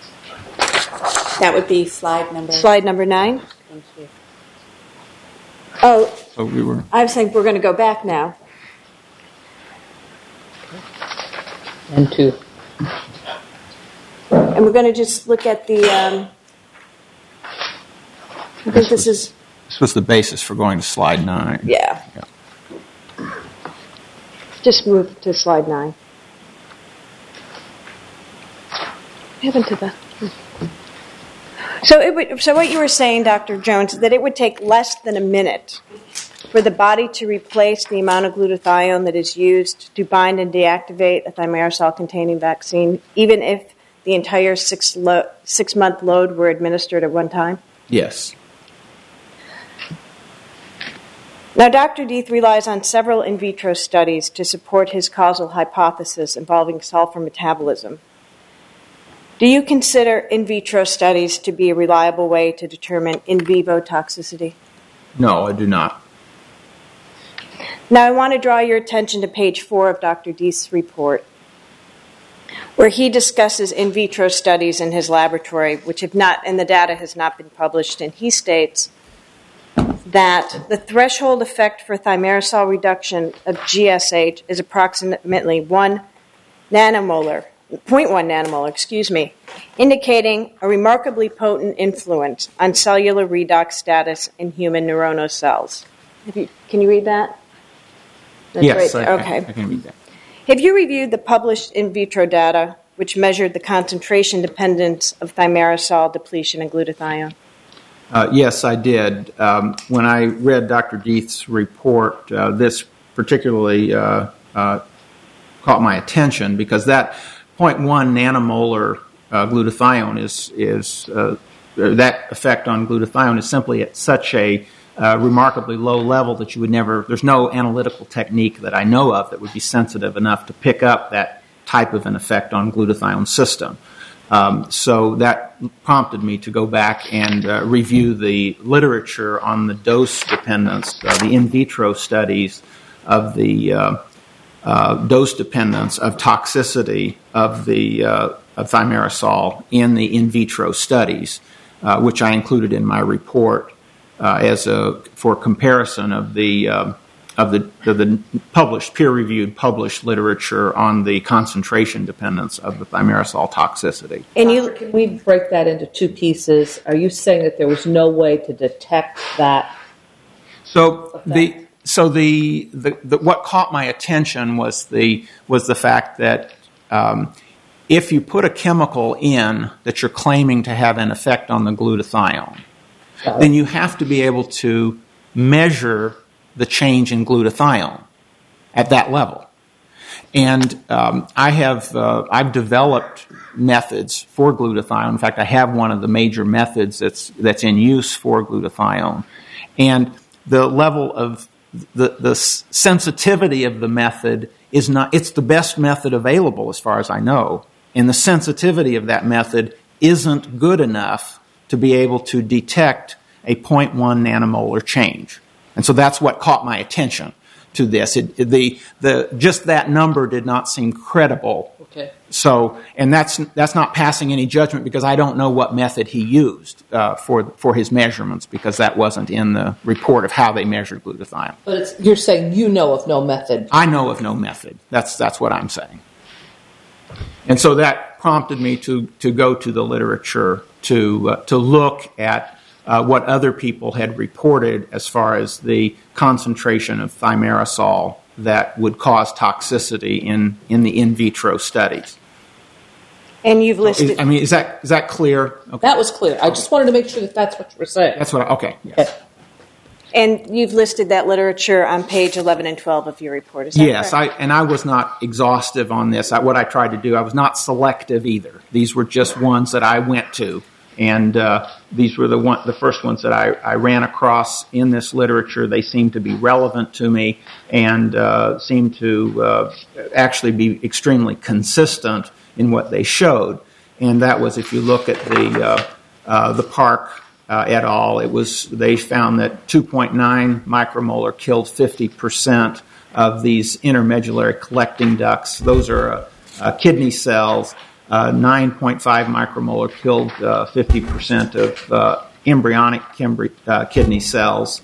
That would be slide number... Slide number nine. Thank you. Oh, So we were. I think we're going to go back now. And two. And we're going to just look at the, um, I think this is, This was the basis for going to slide nine. yeah. Yeah. Just move to slide nine. What happened to the... So, it would, so what you were saying, Doctor Jones, is that it would take less than a minute for the body to replace the amount of glutathione that is used to bind and deactivate a thimerosal-containing vaccine, even if the entire six lo- six-month load were administered at one time? Yes. Now, Doctor Deeth relies on several in vitro studies to support his causal hypothesis involving sulfur metabolism. Do you consider in vitro studies to be a reliable way to determine in vivo toxicity? No, I do not. Now, I want to draw your attention to page four of Doctor Deeth's report, where he discusses in vitro studies in his laboratory, which have not, and the data has not been published, and he states that the threshold effect for thimerosal reduction of G S H is approximately one nanomolar, zero point one nanomolar, excuse me, indicating a remarkably potent influence on cellular redox status in human neuronal cells. Have you, can you read that? That's yes, right I, there. Okay. I, I can read that. Have you reviewed the published in vitro data which measured the concentration dependence of thimerosal depletion in glutathione? Uh, yes, I did. Um, when I read Doctor Deeth's report, uh, this particularly uh, uh, caught my attention because that zero point one nanomolar uh, glutathione is is uh, that effect on glutathione is simply at such a uh, remarkably low level that you would never. There's no analytical technique that I know of that would be sensitive enough to pick up that type of an effect on glutathione system. Um, so that prompted me to go back and uh, review the literature on the dose dependence, uh, the in vitro studies of the uh, uh, dose dependence of toxicity of the uh, of thimerosal in the in vitro studies, uh, which I included in my report uh, as a for comparison of the uh, of the of the published peer-reviewed published literature on the concentration dependence of the thimerosal toxicity. And you, can we break that into two pieces? Are you saying that there was no way to detect that? So effect? the so the, the, the what caught my attention was the was the fact that um, if you put a chemical in that you're claiming to have an effect on the glutathione, Got it. then you have to be able to measure the change in glutathione at that level. And um, I have uh, I've developed methods for glutathione. In fact, I have one of the major methods that's that's in use for glutathione. And the level of the the sensitivity of the method is not it's the best method available as far as I know. And the sensitivity of that method isn't good enough to be able to detect a zero point one nanomolar change. And so that's what caught my attention to this. It, the the just that number did not seem credible. Okay. So, and that's that's not passing any judgment because I don't know what method he used uh, for for his measurements because that wasn't in the report of how they measured glutathione. But it's, you're saying you know of no method. I know of no method. That's that's what I'm saying. And so that prompted me to to go to the literature to uh, to look at Uh, what other people had reported as far as the concentration of thimerosal that would cause toxicity in, in the in vitro studies. And you've listed... I mean, is that is that clear? Okay. That was clear. I just wanted to make sure that that's what you were saying. That's what I, okay. Yes. Okay. And you've listed that literature on page eleven and twelve of your report, is that Yes, correct? I, and I was not exhaustive on this. I, what I tried to do, I was not selective either. These were just ones that I went to. And uh, these were the one, the first ones that I, I ran across in this literature. They seem to be relevant to me and uh, seem to uh, actually be extremely consistent in what they showed. And that was, if you look at the uh, uh, the Park uh, et al., it was they found that two point nine micromolar killed fifty percent of these intermedullary collecting ducts. Those are uh, uh, kidney cells. Uh, nine point five micromolar killed uh, fifty percent of uh, embryonic kimbri- uh, kidney cells.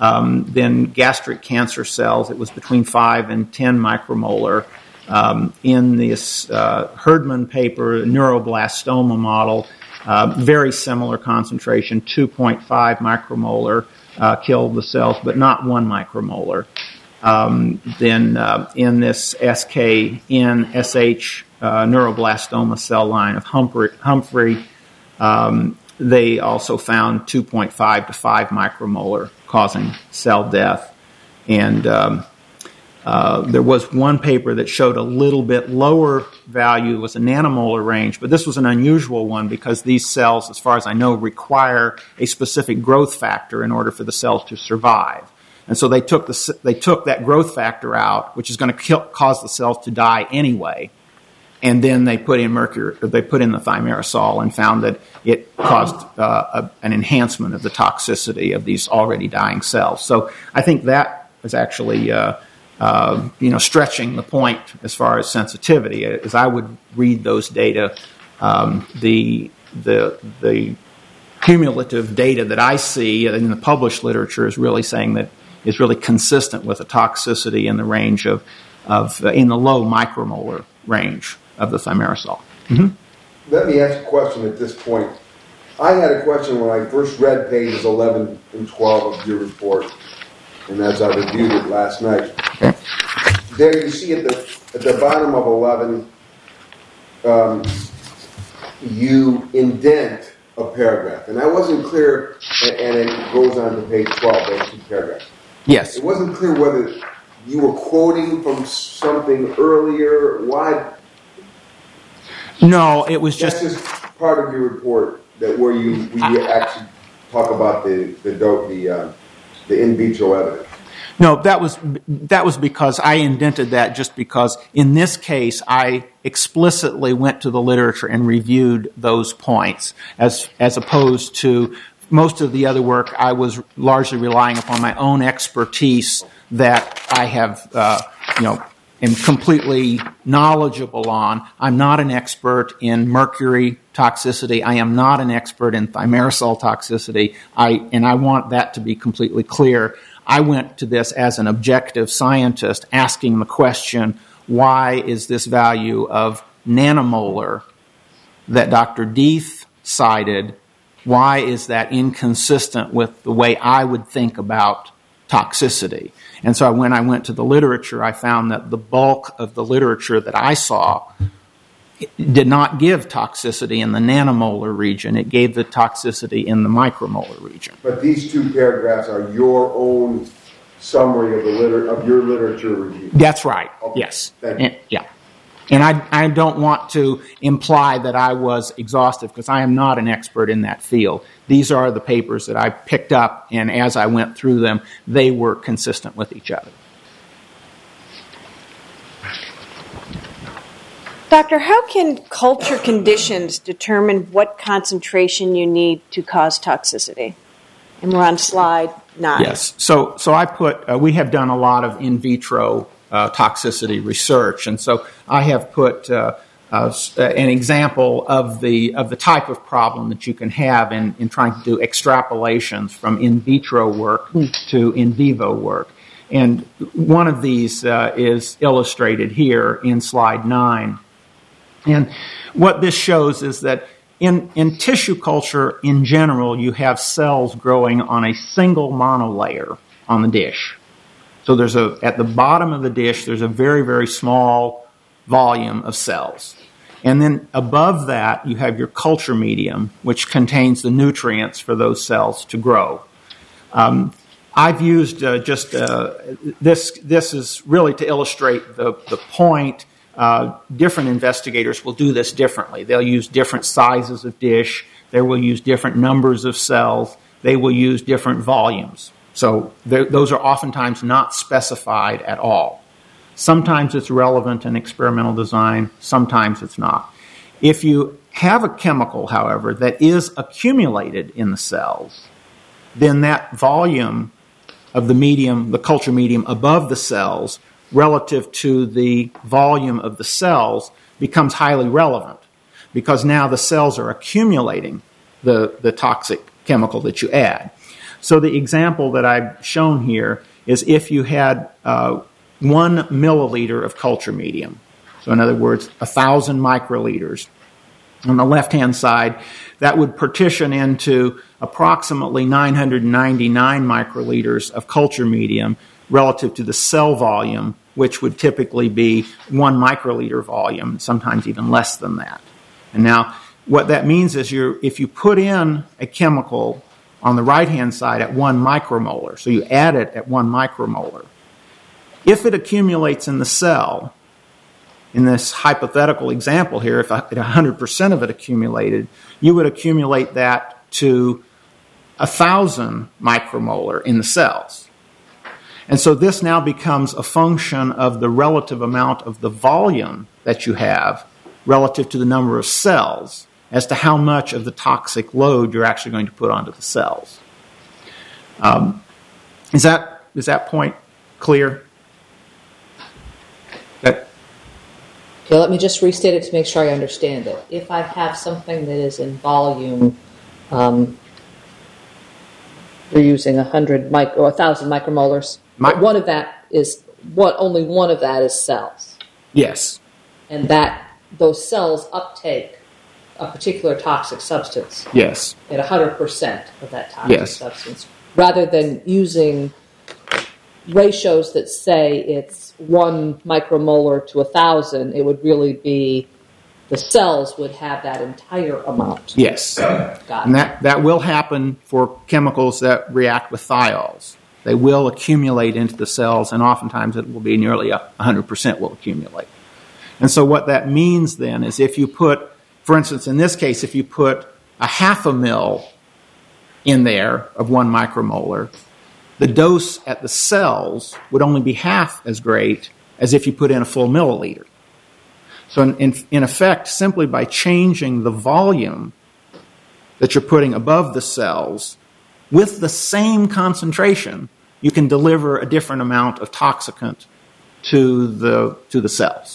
Um, then gastric cancer cells, it was between five and ten micromolar. Um, in this uh, Herdman paper, neuroblastoma model, uh, very similar concentration, two point five micromolar uh, killed the cells, but not one micromolar. Um, then uh, in this S K N S H uh, neuroblastoma cell line of Humphrey, Humphrey um, they also found two point five to five micromolar causing cell death. And um, uh, there was one paper that showed a little bit lower value, was a nanomolar range, but this was an unusual one because these cells, as far as I know, require a specific growth factor in order for the cells to survive. And so they took the they took that growth factor out, which is going to kill, cause the cells to die anyway. And then they put in mercury, they put in the thimerosal and found that it caused uh, a, an enhancement of the toxicity of these already dying cells. So I think that is actually uh, uh, you know stretching the point as far as sensitivity. As I would read those data, um, the the the cumulative data that I see in the published literature is really saying that is really consistent with a toxicity in the range of of uh, in the low micromolar range of the thimerosal. Mm-hmm. Let me ask a question at this point. I had a question when I first read pages eleven and twelve of your report, and as I reviewed it last night. Okay. There you see at the at the bottom of eleven, um, you indent a paragraph, and I wasn't clear, and, and it goes on to page twelve, those two paragraphs. Yes. It wasn't clear whether you were quoting from something earlier. Why? No, it was just... That's just part of your report that where you we I, actually talk about the the the uh, the in vitro evidence. No, that was that was because I indented that just because in this case I explicitly went to the literature and reviewed those points as as opposed to most of the other work. I was largely relying upon my own expertise that I have, uh, you know, am completely knowledgeable on. I'm not an expert in mercury toxicity. I am not an expert in thimerosal toxicity. I and I want that to be completely clear. I went to this as an objective scientist asking the question, why is this value of nanomolar that Doctor Deeth cited, why is that inconsistent with the way I would think about toxicity? And so when I went to the literature, I found that the bulk of the literature that I saw did not give toxicity in the nanomolar region. It gave the toxicity in the micromolar region. But these two paragraphs are your own summary of the liter- of your literature review. That's right. Okay. Yes. Thank you. And, yeah. And I, I don't want to imply that I was exhaustive because I am not an expert in that field. These are the papers that I picked up, and as I went through them, they were consistent with each other. Doctor, how can culture conditions determine what concentration you need to cause toxicity? And we're on slide nine. Yes. So, so I put, uh, we have done a lot of in vitro uh, toxicity research, and so I have put uh, uh, an example of the of the type of problem that you can have in, in trying to do extrapolations from in vitro work mm. to in vivo work. And one of these uh, is illustrated here in slide nine. And what this shows is that in, in tissue culture in general, you have cells growing on a single monolayer on the dish. So there's a at the bottom of the dish, there's a very, very small volume of cells. And then above that, you have your culture medium, which contains the nutrients for those cells to grow. Um, I've used uh, just uh, this. This is really to illustrate the, the point. Uh, different investigators will do this differently. They'll use different sizes of dish. They will use different numbers of cells. They will use different volumes. So those are oftentimes not specified at all. Sometimes it's relevant in experimental design. Sometimes it's not. If you have a chemical, however, that is accumulated in the cells, then that volume of the medium, the culture medium above the cells, relative to the volume of the cells becomes highly relevant because now the cells are accumulating the, the toxic chemical that you add. So the example that I've shown here is if you had uh, one milliliter of culture medium. So in other words, one thousand microliters. On the left-hand side, that would partition into approximately nine hundred ninety-nine microliters of culture medium relative to the cell volume, which would typically be one microliter volume, sometimes even less than that. And now, what that means is you're, if you put in a chemical on the right-hand side at one micromolar, so you add it at one micromolar, if it accumulates in the cell, in this hypothetical example here, if one hundred percent of it accumulated, you would accumulate that to one thousand micromolar in the cells. And so this now becomes a function of the relative amount of the volume that you have relative to the number of cells as to how much of the toxic load you're actually going to put onto the cells. Um, is that is that point clear? That Okay, let me just restate it to make sure I understand it. If I have something that is in volume, um, you're using a hundred mic or a thousand micromolars. My, one of that is what only one of that is cells. Yes. And that those cells uptake a particular toxic substance. Yes. At a hundred percent of that toxic yes. substance, rather than using ratios that say it's one micromolar to a thousand, it would really be the cells would have that entire amount. Yes. Got and it. that, that will happen for chemicals that react with thiols. They will accumulate into the cells, and oftentimes it will be nearly one hundred percent will accumulate. And so what that means then is if you put, for instance, in this case, if you put a half a mil in there of one micromolar, the dose at the cells would only be half as great as if you put in a full milliliter. So in, in, in effect, simply by changing the volume that you're putting above the cells, with the same concentration, you can deliver a different amount of toxicant to the, to the cells.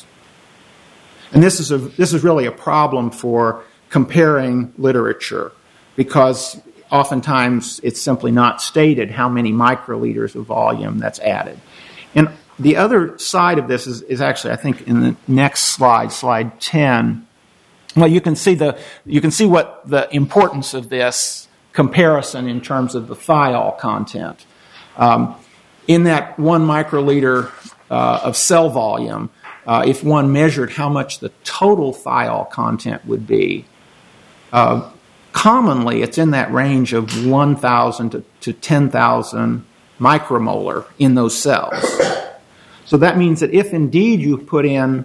And this is, a, this is really a problem for comparing literature, because oftentimes it's simply not stated how many microliters of volume that's added. And the other side of this is, is actually, I think, in the next slide, slide ten. Well, you can see the you can see what the importance of this comparison in terms of the thiol content. Um, in that one microliter uh, of cell volume, uh, if one measured how much the total thiol content would be, uh, commonly it's in that range of one thousand to, to ten thousand micromolar in those cells. So that means that if indeed you put in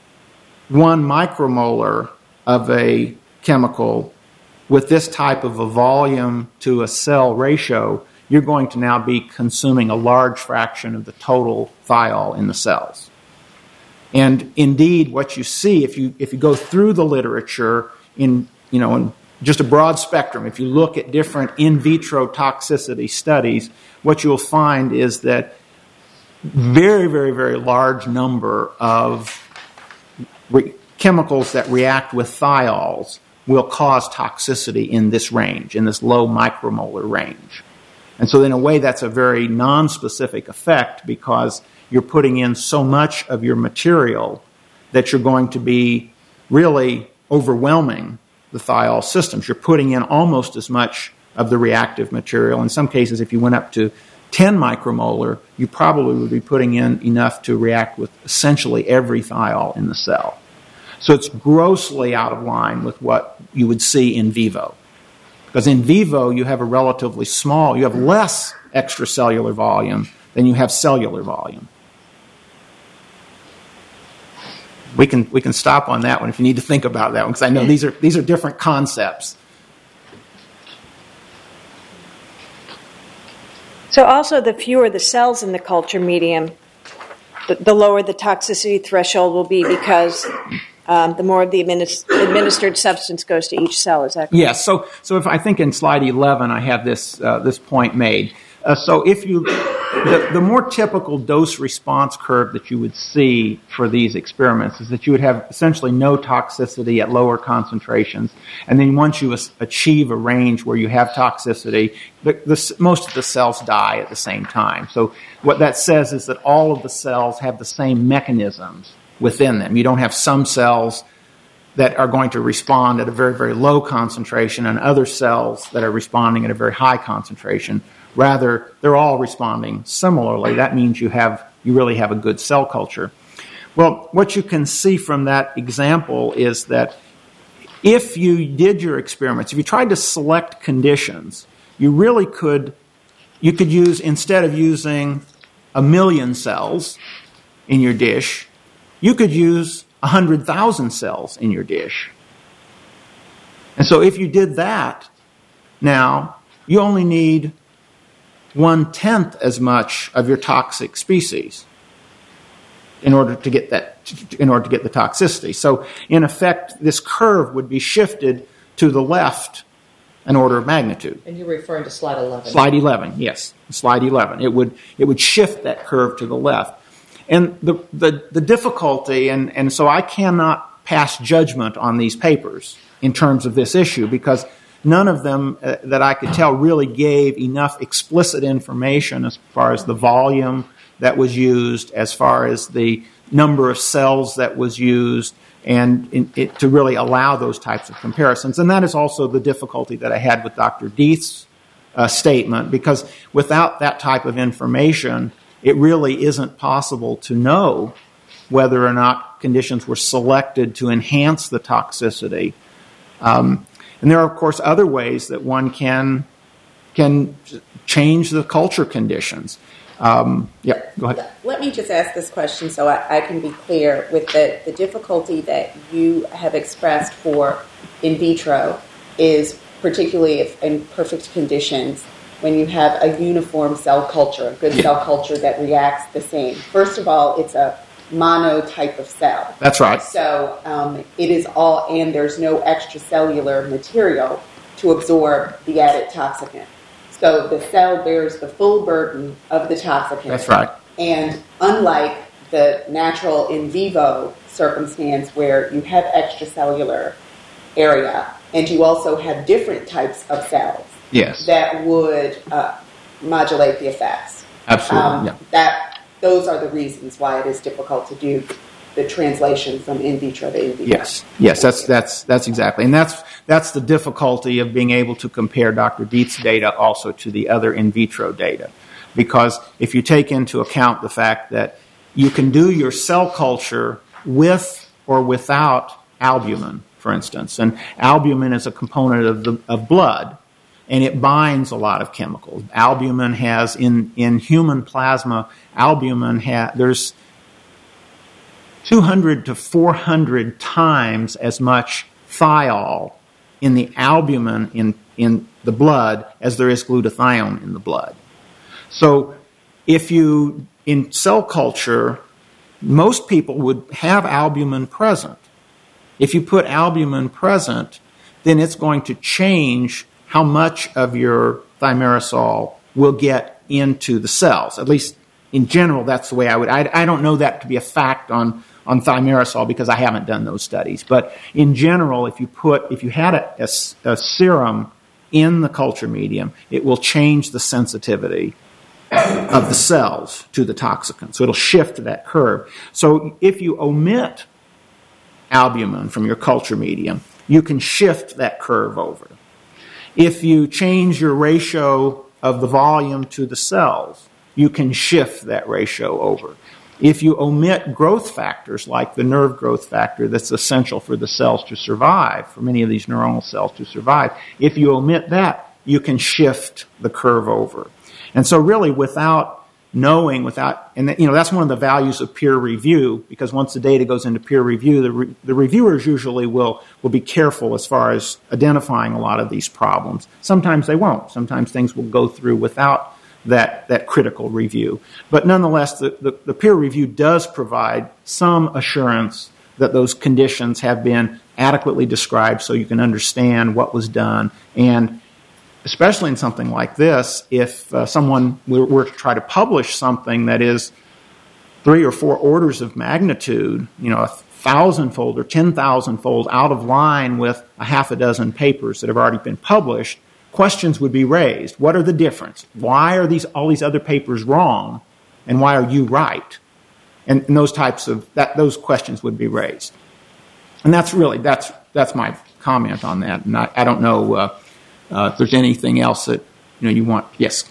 one micromolar of a chemical with this type of a volume to a cell ratio, you're going to now be consuming a large fraction of the total thiol in the cells. And indeed, what you see, if you if you go through the literature in, you know, in just a broad spectrum, if you look at different in vitro toxicity studies, what you'll find is that very, very, very large number of re- chemicals that react with thiols will cause toxicity in this range, in this low micromolar range. And so in a way, that's a very non-specific effect, because you're putting in so much of your material that you're going to be really overwhelming the thiol systems. You're putting in almost as much of the reactive material. In some cases, if you went up to ten micromolar, you probably would be putting in enough to react with essentially every thiol in the cell. So it's grossly out of line with what you would see in vivo. Because in vivo, you have a relatively small, you have less extracellular volume than you have cellular volume. We can we can stop on that one if you need to think about that one, because I know these are these are different concepts. So also, the fewer the cells in the culture medium, the, the lower the toxicity threshold will be, because um, the more the administ- administered substance goes to each cell. Is that correct? Yes. So, so if I think in slide eleven, I have this uh, this point made. Uh, so if you the, the more typical dose-response curve that you would see for these experiments is that you would have essentially no toxicity at lower concentrations, and then once you achieve a range where you have toxicity, the, the, most of the cells die at the same time. So what that says is that all of the cells have the same mechanisms within them. You don't have some cells that are going to respond at a very, very low concentration and other cells that are responding at a very high concentration. Rather, they're all responding similarly. That means you have you really have a good cell culture. Well, what you can see from that example is that if you did your experiments, if you tried to select conditions, you really could, you could use, instead of using a million cells in your dish, you could use one hundred thousand cells in your dish. And so if you did that, now you only need one-tenth as much of your toxic species in order to get that, in order to get the toxicity. So in effect, this curve would be shifted to the left an order of magnitude. And you're referring to slide eleven. Slide eleven, yes. Slide eleven. It would it would shift that curve to the left. And the the, the difficulty, and, and so I cannot pass judgment on these papers in terms of this issue, because none of them uh, that I could tell really gave enough explicit information as far as the volume that was used, as far as the number of cells that was used, and in, it, to really allow those types of comparisons. And that is also the difficulty that I had with Doctor Deeth's uh, statement, because without that type of information, it really isn't possible to know whether or not conditions were selected to enhance the toxicity. Um, and there are, of course, other ways that one can can change the culture conditions. Um, yeah, go ahead. Let me just ask this question so I, I can be clear with the, the difficulty that you have expressed for in vitro is particularly if in perfect conditions when you have a uniform cell culture, a good cell culture that reacts the same. First of all, it's a mono type of cell. That's right. So um, it is all, and there's no extracellular material to absorb the added toxicant. So the cell bears the full burden of the toxicant. That's right. And unlike the natural in vivo circumstance where you have extracellular area and you also have different types of cells yes. that would uh, modulate the effects. Absolutely. Um, yeah. That those are the reasons why it is difficult to do the translation from in vitro to in vivo. Yes, yes, that's that's that's exactly, and that's that's the difficulty of being able to compare Doctor Deeth's data also to the other in vitro data, because if you take into account the fact that you can do your cell culture with or without albumin, for instance, and albumin is a component of the of blood, and it binds a lot of chemicals. Albumin has in in human plasma, albumin ha, there's two hundred to four hundred times as much thiol in the albumin in, in the blood as there is glutathione in the blood. So if you, in cell culture, most people would have albumin present. If you put albumin present, then it's going to change how much of your thimerosal will get into the cells. At least in general, that's the way I would. I, I don't know that to be a fact on on thimerosal because I haven't done those studies. But in general, if you put, if you had a, a, a serum in the culture medium, it will change the sensitivity of the cells to the toxicant. So it'll shift that curve. So if you omit albumin from your culture medium, you can shift that curve over. If you change your ratio of the volume to the cells, you can shift that ratio over. If you omit growth factors like the nerve growth factor that's essential for the cells to survive, for many of these neuronal cells to survive, if you omit that, you can shift the curve over. And so really without knowing, without, and you know, that's one of the values of peer review, because once the data goes into peer review, the, re, the reviewers usually will, will be careful as far as identifying a lot of these problems. Sometimes they won't. Sometimes things will go through without that that critical review. But nonetheless, the, the, the peer review does provide some assurance that those conditions have been adequately described so you can understand what was done. And especially in something like this, if uh, someone were, were to try to publish something that is three or four orders of magnitude, you know, a thousand-fold or ten thousand-fold out of line with a half a dozen papers that have already been published, questions would be raised. What are the difference? Why are these all these other papers wrong, and why are you right? And, and those types of that those questions would be raised. And that's really that's that's my comment on that. And I, I don't know uh, uh, if there's anything else that you know you want. Yes.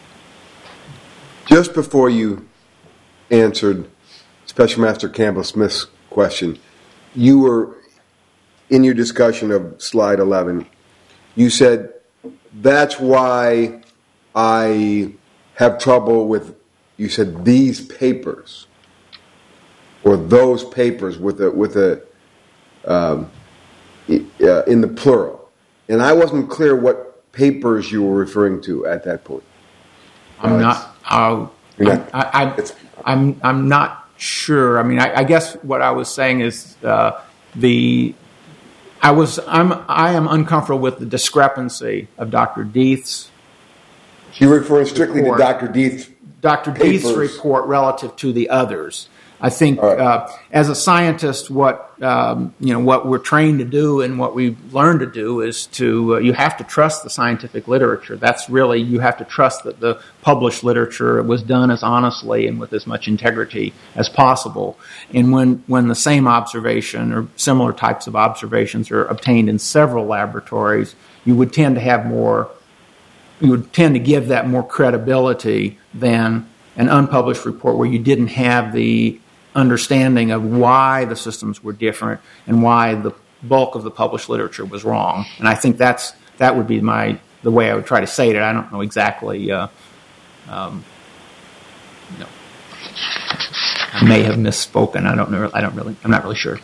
Just before you answered Special Master Campbell Smith's question, you were in your discussion of slide eleven. You said that's why I have trouble with. You said these papers or those papers with a with a um, uh, in the plural, and I wasn't clear what papers you were referring to at that point. I'm uh, not. Uh, not I, I, I, I'm. I'm not sure. I mean, I, I guess what I was saying is uh, the. I was. I'm. I am uncomfortable with the discrepancy of Doctor Deeth's. You're referring strictly report, to Doctor Deeth's. Doctor Deeth's report relative to the others. I think right. uh, as a scientist, what um, you know, what we're trained to do and what we've learned to do is to uh, you have to trust the scientific literature. That's really you have to trust that the published literature was done as honestly and with as much integrity as possible. And when when the same observation or similar types of observations are obtained in several laboratories, you would tend to have more. You would tend to give that more credibility than an unpublished report where you didn't have the understanding of why the systems were different and why the bulk of the published literature was wrong. And I think that's that would be my the way I would try to say it. I don't know exactly. Uh, um, you know, I may have misspoken. I don't know. I don't really. I'm not really sure.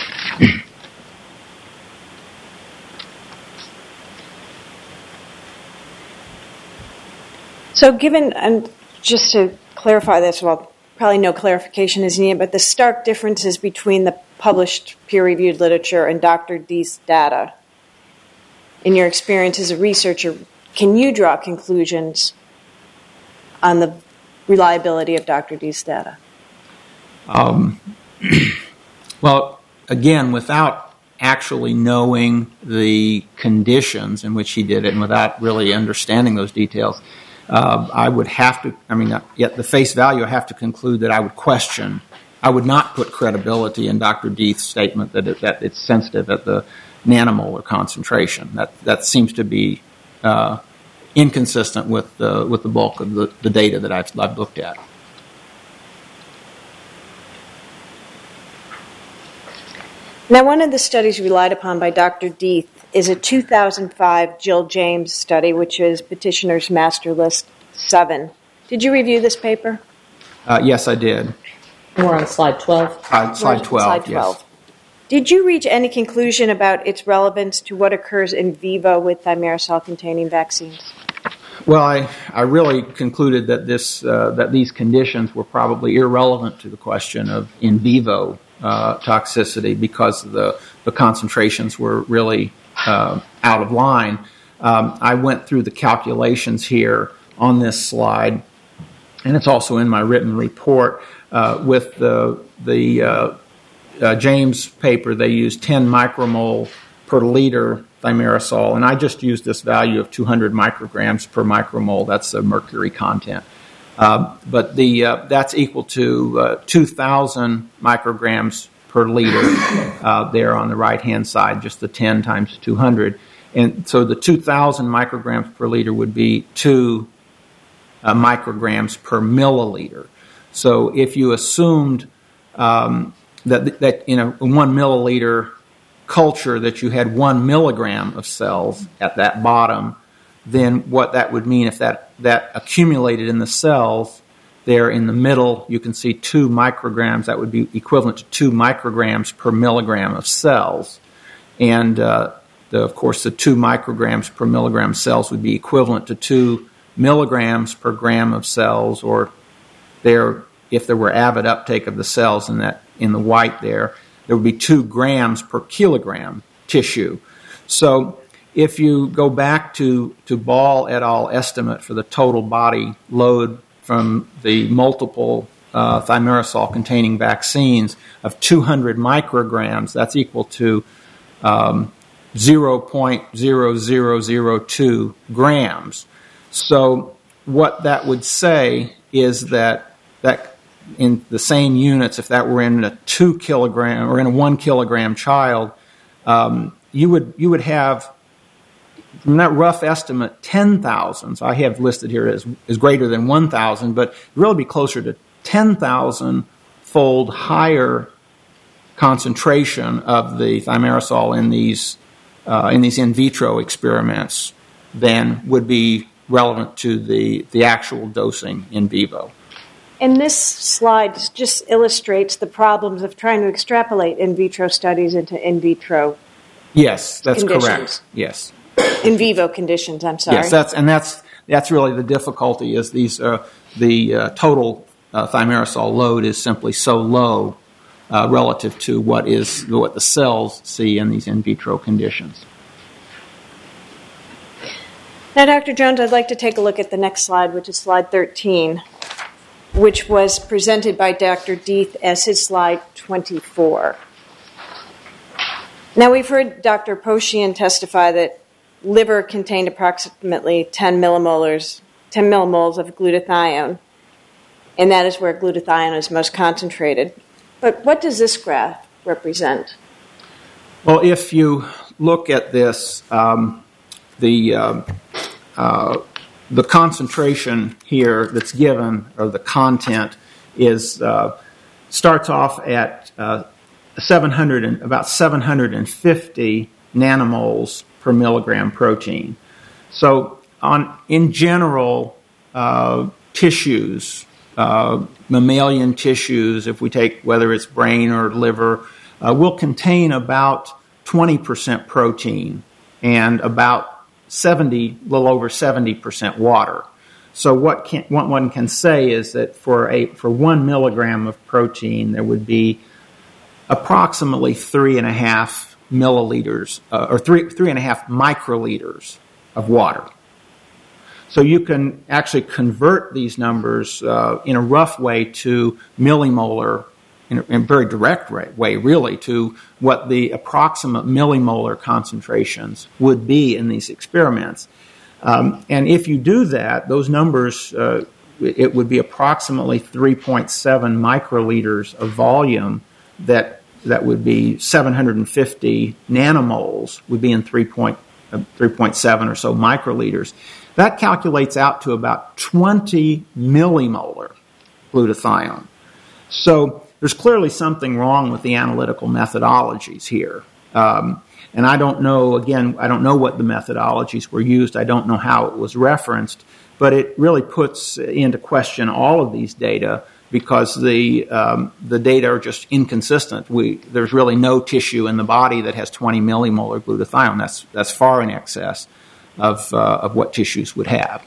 So, given and just to clarify this, well. Probably no clarification is needed, but the stark differences between the published peer-reviewed literature and Doctor Deeth's data. In your experience as a researcher, can you draw conclusions on the reliability of Doctor Deeth's data? Um, well, again, without actually knowing the conditions in which he did it and without really understanding those details, Uh, I would have to, I mean, at the face value, I have to conclude that I would question, I would not put credibility in Doctor Deeth's statement that, it, that it's sensitive at the nanomolar concentration. That that seems to be uh, inconsistent with the, with the bulk of the, the data that I've, I've looked at. Now, one of the studies relied upon by Doctor Deeth is a two thousand five Jill James study, which is Petitioner's Master List seven. Did you review this paper? Uh, yes, I did. We're on slide twelve. Uh, slide twelve, slide twelve. Yes. Did you reach any conclusion about its relevance to what occurs in vivo with thimerosal-containing vaccines? Well, I, I really concluded that this uh, that these conditions were probably irrelevant to the question of in vivo uh, toxicity because the, the concentrations were really Uh, out of line. Um, I went through the calculations here on this slide, and it's also in my written report. Uh, with the the uh, uh, James paper, they used ten micromole per liter thimerosal, and I just used this value of two hundred micrograms per micromole. That's the mercury content. Uh, but the uh, that's equal to uh, two thousand micrograms per liter uh, there on the right-hand side, just the ten times two hundred. And so the two thousand micrograms per liter would be two uh, micrograms per milliliter. So if you assumed um, that, that in a one milliliter culture that you had one milligram of cells at that bottom, then what that would mean if that, that accumulated in the cells there in the middle, you can see two micrograms. That would be equivalent to two micrograms per milligram of cells. And, uh, the, of course, the two micrograms per milligram cells would be equivalent to two milligrams per gram of cells, or there, if there were avid uptake of the cells in that in the white there, there would be two grams per kilogram tissue. So if you go back to, to Ball et al. Estimate for the total body load from the multiple uh, thimerosal-containing vaccines of two hundred micrograms, that's equal to um, zero point zero zero zero two grams. So what that would say is that that in the same units, if that were in a two kilogram or in a one kilogram child, um, you would you would have, from that rough estimate, ten thousand. So I have listed here as, as greater than one thousand, but really be closer to ten thousand fold higher concentration of the thimerosal in these uh, in these in vitro experiments than would be relevant to the, the actual dosing in vivo. And this slide just illustrates the problems of trying to extrapolate in vitro studies into in vitro Yes, that's conditions. correct. Yes. In vivo conditions, I'm sorry. Yes, that's and that's that's really the difficulty is these uh, the uh, total uh, thimerosal load is simply so low uh, relative to what is what the cells see in these in vitro conditions. Now, Doctor Jones, I'd like to take a look at the next slide, which is slide thirteen, which was presented by Doctor Deeth as his slide twenty-four. Now, we've heard Doctor Poshian testify that liver contained approximately ten millimolars, ten millimoles of glutathione, and that is where glutathione is most concentrated. But what does this graph represent? Well, if you look at this, um, the uh, uh, the concentration here that's given, or the content, is uh, starts off at uh, seven hundred and about seven hundred fifty nanomoles per milligram protein. So, on in general, uh, tissues, uh, mammalian tissues, if we take whether it's brain or liver, uh, will contain about twenty percent protein and about seventy, a little over seventy percent water. So what, can, what one can say is that for a for one milligram of protein, there would be approximately three and a half milliliters, uh, or three three and a half microliters of water. So you can actually convert these numbers uh, in a rough way to millimolar, in a, in a very direct way, really, to what the approximate millimolar concentrations would be in these experiments. Um, and if you do that, those numbers, uh, it would be approximately three point seven microliters of volume that that would be seven hundred fifty nanomoles would be in three point seven or so microliters. That calculates out to about twenty millimolar glutathione. So there's clearly something wrong with the analytical methodologies here. Um, and I don't know, again, I don't know what the methodologies were used. I don't know how it was referenced. But it really puts into question all of these data because the um, the data are just inconsistent. We, there's really no tissue in the body that has twenty millimolar glutathione. That's that's far in excess of uh, of what tissues would have.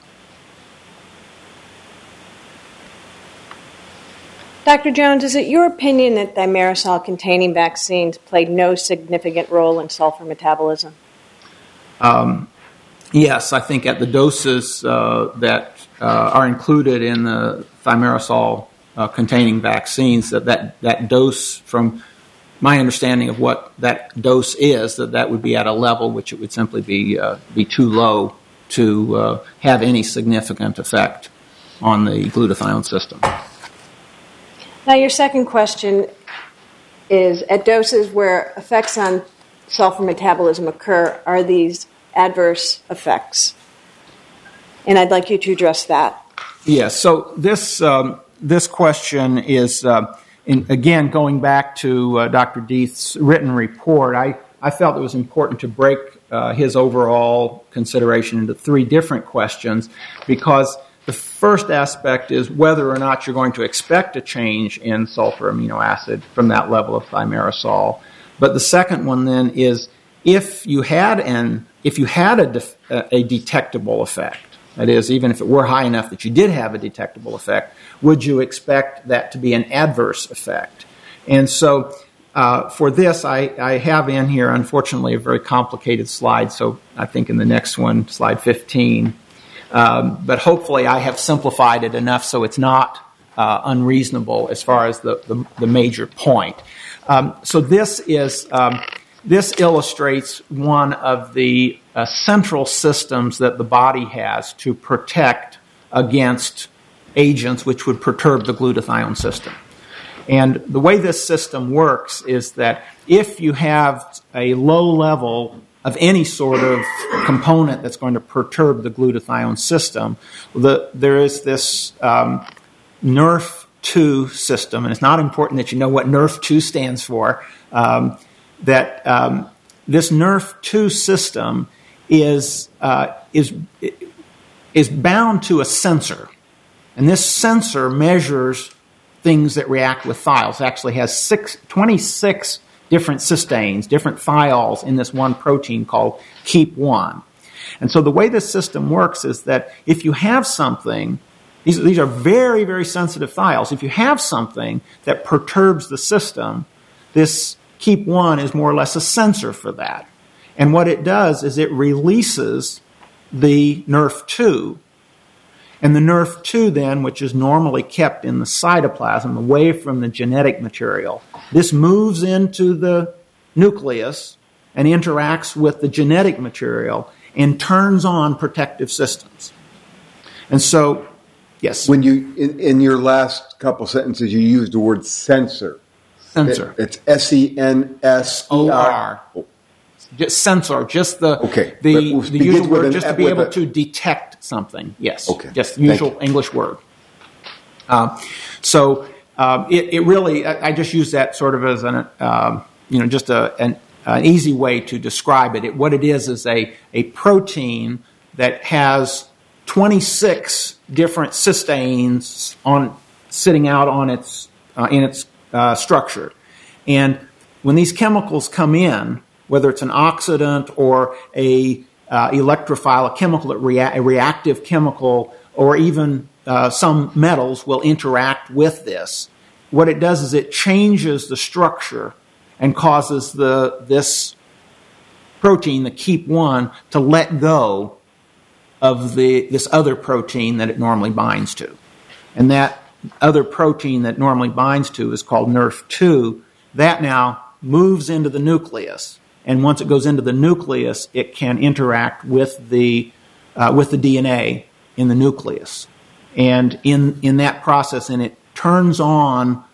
Doctor Jones, is it your opinion that thimerosal-containing vaccines played no significant role in sulfur metabolism? Um, yes, I think at the doses uh, that uh, are included in the thimerosal Uh, containing vaccines, that, that that dose, from my understanding of what that dose is, that that would be at a level which it would simply be uh, be too low to uh, have any significant effect on the glutathione system. Now, your second question is, at doses where effects on sulfur metabolism occur, are these adverse effects? And I'd like you to address that. Yes, so this um, This question is, uh, in, again, going back to uh, Doctor Deeth's written report, I, I felt it was important to break uh, his overall consideration into three different questions, because the first aspect is whether or not you're going to expect a change in sulfur amino acid from that level of thimerosal. But the second one then is if you had an if you had a, def, a detectable effect, that is, even if it were high enough that you did have a detectable effect, would you expect that to be an adverse effect? And so uh, for this, I, I have in here, unfortunately, a very complicated slide. So I think in the next one, slide fifteen. Um, but hopefully I have simplified it enough so it's not uh, unreasonable as far as the, the, the major point. Um, so this is um, this illustrates one of the uh, central systems that the body has to protect against agents which would perturb the glutathione system. And the way this system works is that if you have a low level of any sort of component that's going to perturb the glutathione system, the, there is this um, N E R F two system, and it's not important that you know what N E R F two stands for, um, that um, this N E R F two system is, uh, is, is bound to a sensor. And this sensor measures things that react with thiols. It actually has six, twenty-six different cysteines, different thiols in this one protein called keep one. And so the way this system works is that if you have something, these, these are very, very sensitive thiols. If you have something that perturbs the system, this keep one is more or less a sensor for that. And what it does is it releases the N E R F two. And the N E R F two then, which is normally kept in the cytoplasm away from the genetic material, this moves into the nucleus and interacts with the genetic material and turns on protective systems. And so, yes? When you, in, in your last couple sentences, you used the word sensor. Sensor. It, it's S E N S E R. O R. Just sensor, just the, okay. the, we'll the usual word, an, just to be able a, to detect something. Yes. Okay. Just the usual you. English word. Uh, so um, it, it really, I, I just use that sort of as an, um, you know, just a, an, an easy way to describe it. it. What it is is a, a protein that has twenty-six different cysteines on sitting out on its uh, in its uh, structure, and when these chemicals come in, whether it's an oxidant or a uh, electrophile, a chemical, that rea- a reactive chemical, or even uh, some metals will interact with this. What it does is it changes the structure and causes the this protein, the keep one, to let go of the this other protein that it normally binds to. And that other protein that normally binds to is called N E R F two. That now moves into the nucleus. And once it goes into the nucleus, it can interact with the uh, with the D N A in the nucleus. And in, in that process, and it turns on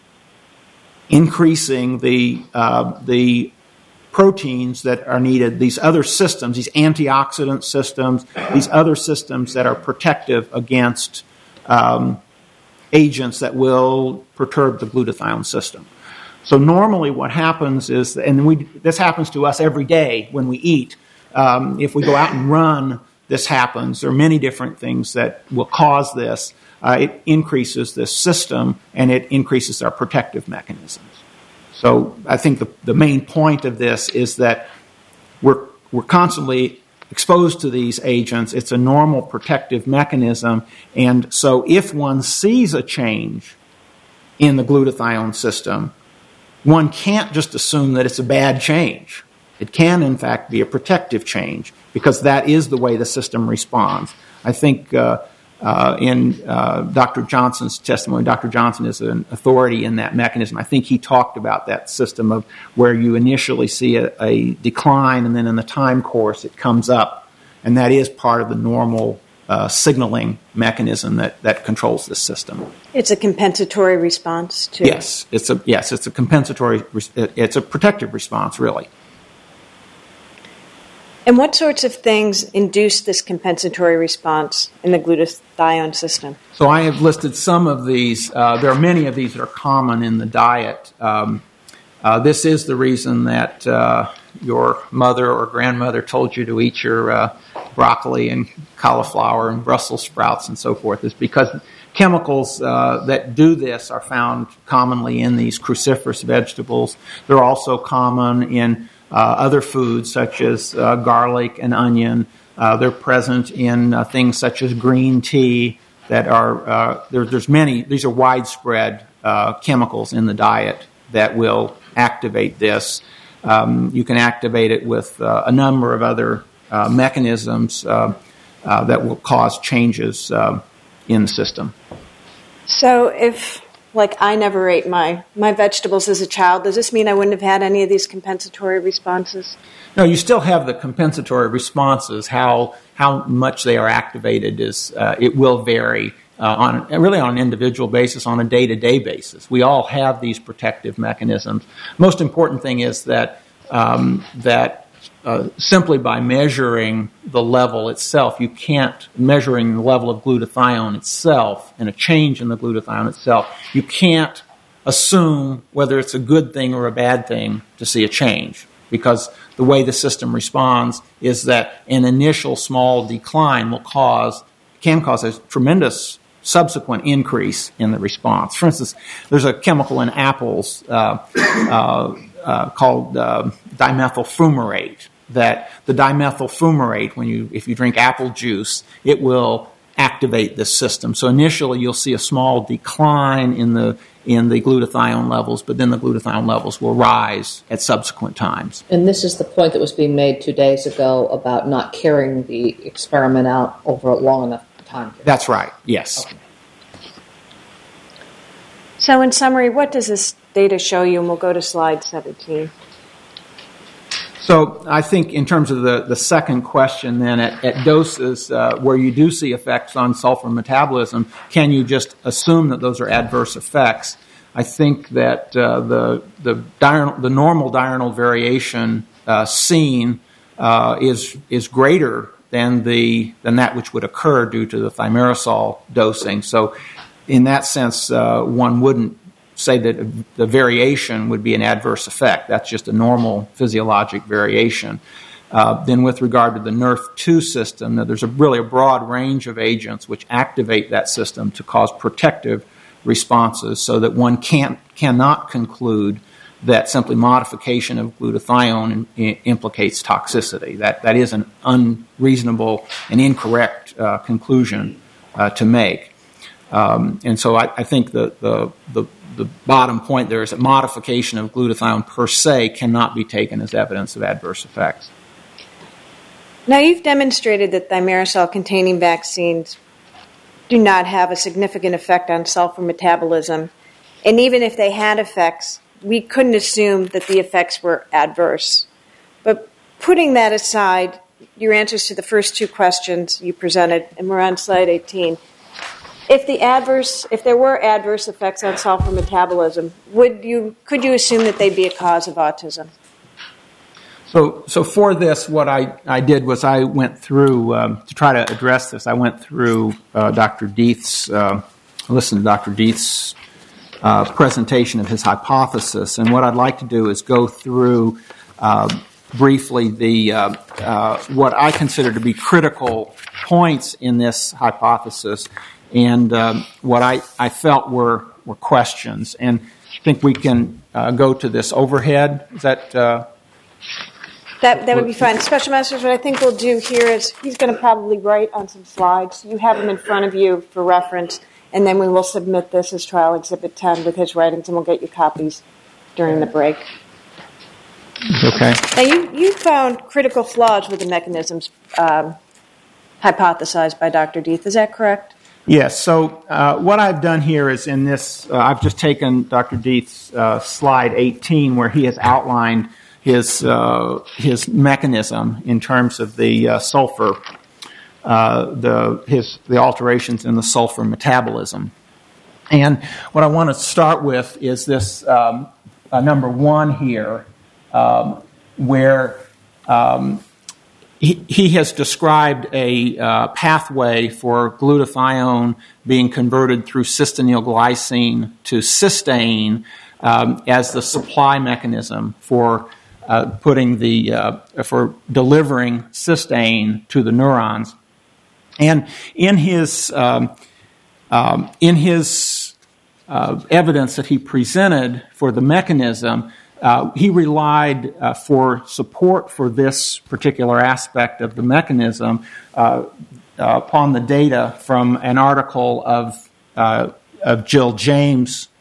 increasing the uh, the proteins that are needed, these other systems, these antioxidant systems, these other systems that are protective against um, agents that will perturb the glutathione system. So normally what happens is, and we, this happens to us every day when we eat, um, if we go out and run, this happens. There are many different things that will cause this. Uh, it increases this system, and it increases our protective mechanisms. So I think the, the main point of this is that we're, we're constantly exposed to these agents. It's a normal protective mechanism, and so if one sees a change in the glutathione system, one can't just assume that it's a bad change. It can, in fact, be a protective change because that is the way the system responds. I think uh, uh, in uh, Doctor Johnson's testimony, Doctor Johnson is an authority in that mechanism. I think he talked about that system of where you initially see a, a decline and then in the time course it comes up. And that is part of the normal uh, signaling mechanism that, that controls this system. It's a compensatory response to... Yes, it's a, yes, it's a compensatory, it's a protective response, really. And what sorts of things induce this compensatory response in the glutathione system? So I have listed some of these. Uh, there are many of these that are common in the diet. Um, uh, this is the reason that uh, your mother or grandmother told you to eat your uh, broccoli and cauliflower and Brussels sprouts and so forth, is because chemicals uh, that do this are found commonly in these cruciferous vegetables. They're also common in Uh, other foods such as uh, garlic and onion. Uh, they're present in uh, things such as green tea that are, uh, there, there's many, these are widespread uh, chemicals in the diet that will activate this. Um, you can activate it with uh, a number of other uh, mechanisms uh, uh, that will cause changes uh, in the system. So if, like, I never ate my, my vegetables as a child, does this mean I wouldn't have had any of these compensatory responses? No, you still have the compensatory responses. How how much they are activated is uh, it will vary uh, on really on an individual basis, on a day-to-day basis. We all have these protective mechanisms. Most important thing is that um, that uh, simply by measuring the level itself, you can't measuring the level of glutathione itself and a change in the glutathione itself. You can't assume whether it's a good thing or a bad thing to see a change, because the way the system responds is that an initial small decline will cause, can cause a tremendous subsequent increase in the response. For instance, there's a chemical in apples uh, uh, uh, called uh, dimethyl fumarate. That the dimethyl fumarate, when you if you drink apple juice, it will activate this system. So initially, you'll see a small decline in the in the glutathione levels, but then the glutathione levels will rise at subsequent times. And this is the point that was being made two days ago about not carrying the experiment out over a long enough time period. That's right, yes. Okay. So in summary, what does this data show you? And we'll go to slide seventeen. So I think in terms of the, the second question then, at, at doses uh, where you do see effects on sulfur metabolism, can you just assume that those are adverse effects? I think that uh, the the, diurnal, the normal diurnal variation uh, seen uh, is is greater than the than that which would occur due to the thimerosal dosing. So in that sense, uh, one wouldn't say that the variation would be an adverse effect. That's just a normal physiologic variation. Uh, then with regard to the N R F two system, there's a really a broad range of agents which activate that system to cause protective responses, so that one can't, cannot conclude that simply modification of glutathione in, implicates toxicity. That, that is an unreasonable and incorrect uh, conclusion uh, to make. Um, and so I, I think the, the, the The bottom point there is that modification of glutathione per se cannot be taken as evidence of adverse effects. Now, you've demonstrated that thimerosal-containing vaccines do not have a significant effect on sulfur metabolism. And even if they had effects, we couldn't assume that the effects were adverse. But putting that aside, your answers to the first two questions you presented, and we're on slide eighteen, If the adverse, if there were adverse effects on sulfur metabolism, would you could you assume that they'd be a cause of autism? So, so for this, what I, I did was I went through um, to try to address this. I went through uh, Doctor Deeth's, uh, listened to Doctor Deeth's uh, presentation of his hypothesis, and what I'd like to do is go through uh, briefly the uh, uh, what I consider to be critical points in this hypothesis. And um, what I, I felt were, were questions. And I think we can uh, go to this overhead. Is that... Uh, that that would be fine. Special Masters, what I think we'll do here is he's going to probably write on some slides. You have them in front of you for reference, and then we will submit this as Trial Exhibit ten with his writings, and we'll get you copies during the break. Okay. Now, you, you found critical flaws with the mechanisms um, hypothesized by Doctor Deeth. Is that correct? Yes, so uh, what I've done here is in this, uh, I've just taken Doctor Deeth's uh, slide eighteen, where he has outlined his uh, his mechanism in terms of the uh, sulfur, uh, the his the alterations in the sulfur metabolism. And what I want to start with is this um, uh, number one here, um, where um, He, he has described a uh, pathway for glutathione being converted through cysteinylglycine to cysteine um, as the supply mechanism for uh, putting the uh, for delivering cysteine to the neurons. And in his um, um, in his uh, evidence that he presented for the mechanism, Uh, he relied uh, for support for this particular aspect of the mechanism uh, uh, upon the data from an article of uh, of Jill James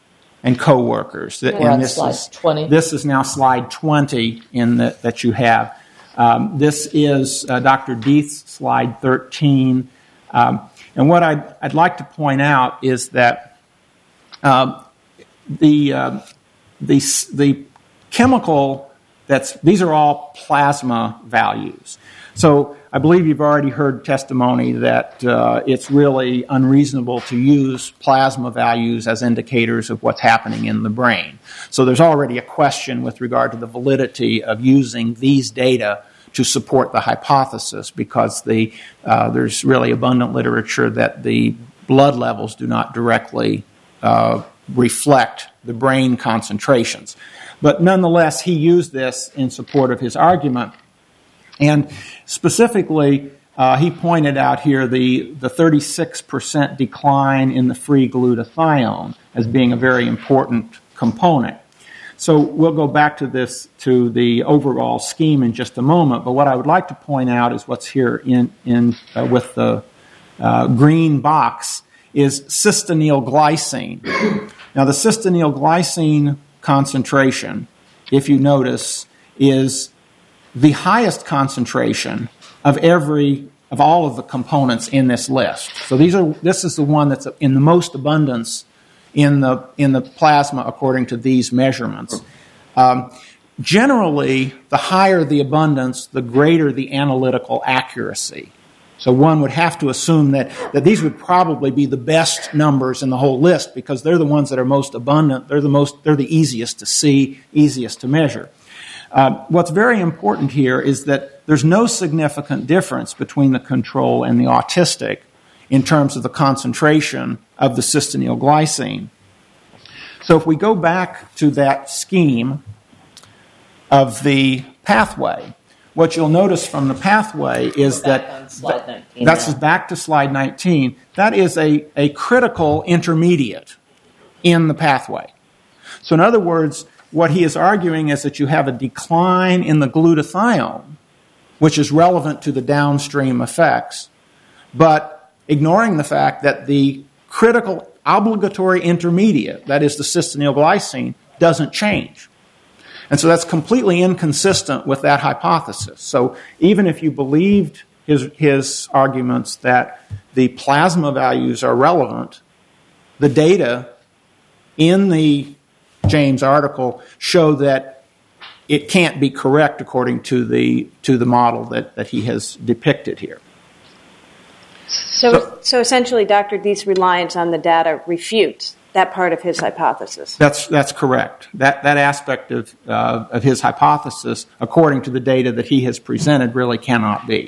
and coworkers. We're And on this slide is, twenty. This is now slide twenty in the, that you have. Um, this is uh, Doctor Deeth's slide thirteen. Um, and what I'd, I'd like to point out is that uh, the, uh, the, the chemical that's, these are all plasma values. So I believe you've already heard testimony that uh, it's really unreasonable to use plasma values as indicators of what's happening in the brain. So there's already a question with regard to the validity of using these data to support the hypothesis, because the uh, there's really abundant literature that the blood levels do not directly uh, reflect the brain concentrations. But nonetheless, he used this in support of his argument. And specifically, uh, he pointed out here the, the thirty-six percent decline in the free glutathione as being a very important component. So we'll go back to this, to the overall scheme in just a moment, but what I would like to point out is what's here in, in uh, with the uh, green box is cystenyl glycine. Now the cystenyl glycine concentration, if you notice, is the highest concentration of every of all of the components in this list. So these are this is the one that's in the most abundance in the in the plasma according to these measurements. Um, generally, the higher the abundance, the greater the analytical accuracy. So one would have to assume that, that these would probably be the best numbers in the whole list, because they're the ones that are most abundant. They're the most they're the easiest to see, easiest to measure. Uh, what's very important here is that there's no significant difference between the control and the autistic in terms of the concentration of the cystenyl glycine. So if we go back to that scheme of the pathway, what you'll notice from the pathway is We're back that on slide nineteen that's now. back to slide nineteen. That is a, a critical intermediate in the pathway. So in other words, what he is arguing is that you have a decline in the glutathione, which is relevant to the downstream effects, but ignoring the fact that the critical obligatory intermediate, that is the cystenyl glycine, doesn't change. And so that's completely inconsistent with that hypothesis. So even if you believed his, his arguments that the plasma values are relevant, the data in the James article show that it can't be correct according to the to the model that, that he has depicted here. So, so, so essentially, Doctor Deeth's reliance on the data refutes that part of his hypothesis. That's that's correct. That that aspect of uh, of his hypothesis, according to the data that he has presented, really cannot be.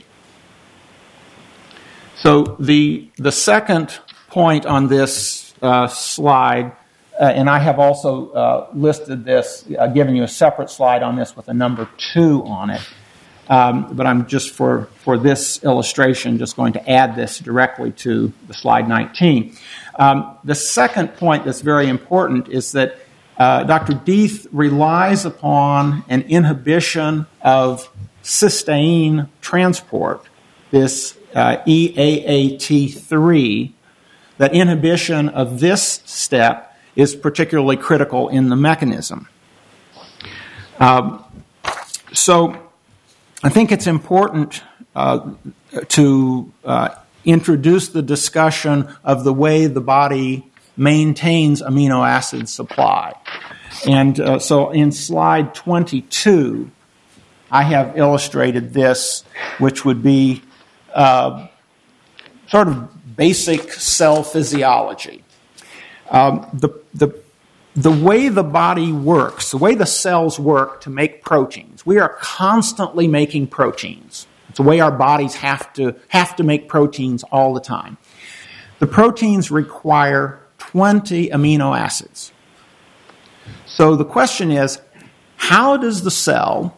So the the second point on this uh, slide, uh, and I have also uh, listed this, uh, given you a separate slide on this with a number two on it. Um, but I'm just for, for this illustration just going to add this directly to the slide nineteen. Um, the second point that's very important is that uh, Doctor Deeth relies upon an inhibition of cysteine transport, this uh, E A A T three. That inhibition of this step is particularly critical in the mechanism. Um, so I think it's important uh, to uh, introduce the discussion of the way the body maintains amino acid supply. And uh, so in slide twenty-two, I have illustrated this, which would be uh, sort of basic cell physiology. Um, the, the The way the body works, the way the cells work to make proteins, we are constantly making proteins. It's the way our bodies have to have to make proteins all the time. The proteins require twenty amino acids. So the question is, how does the cell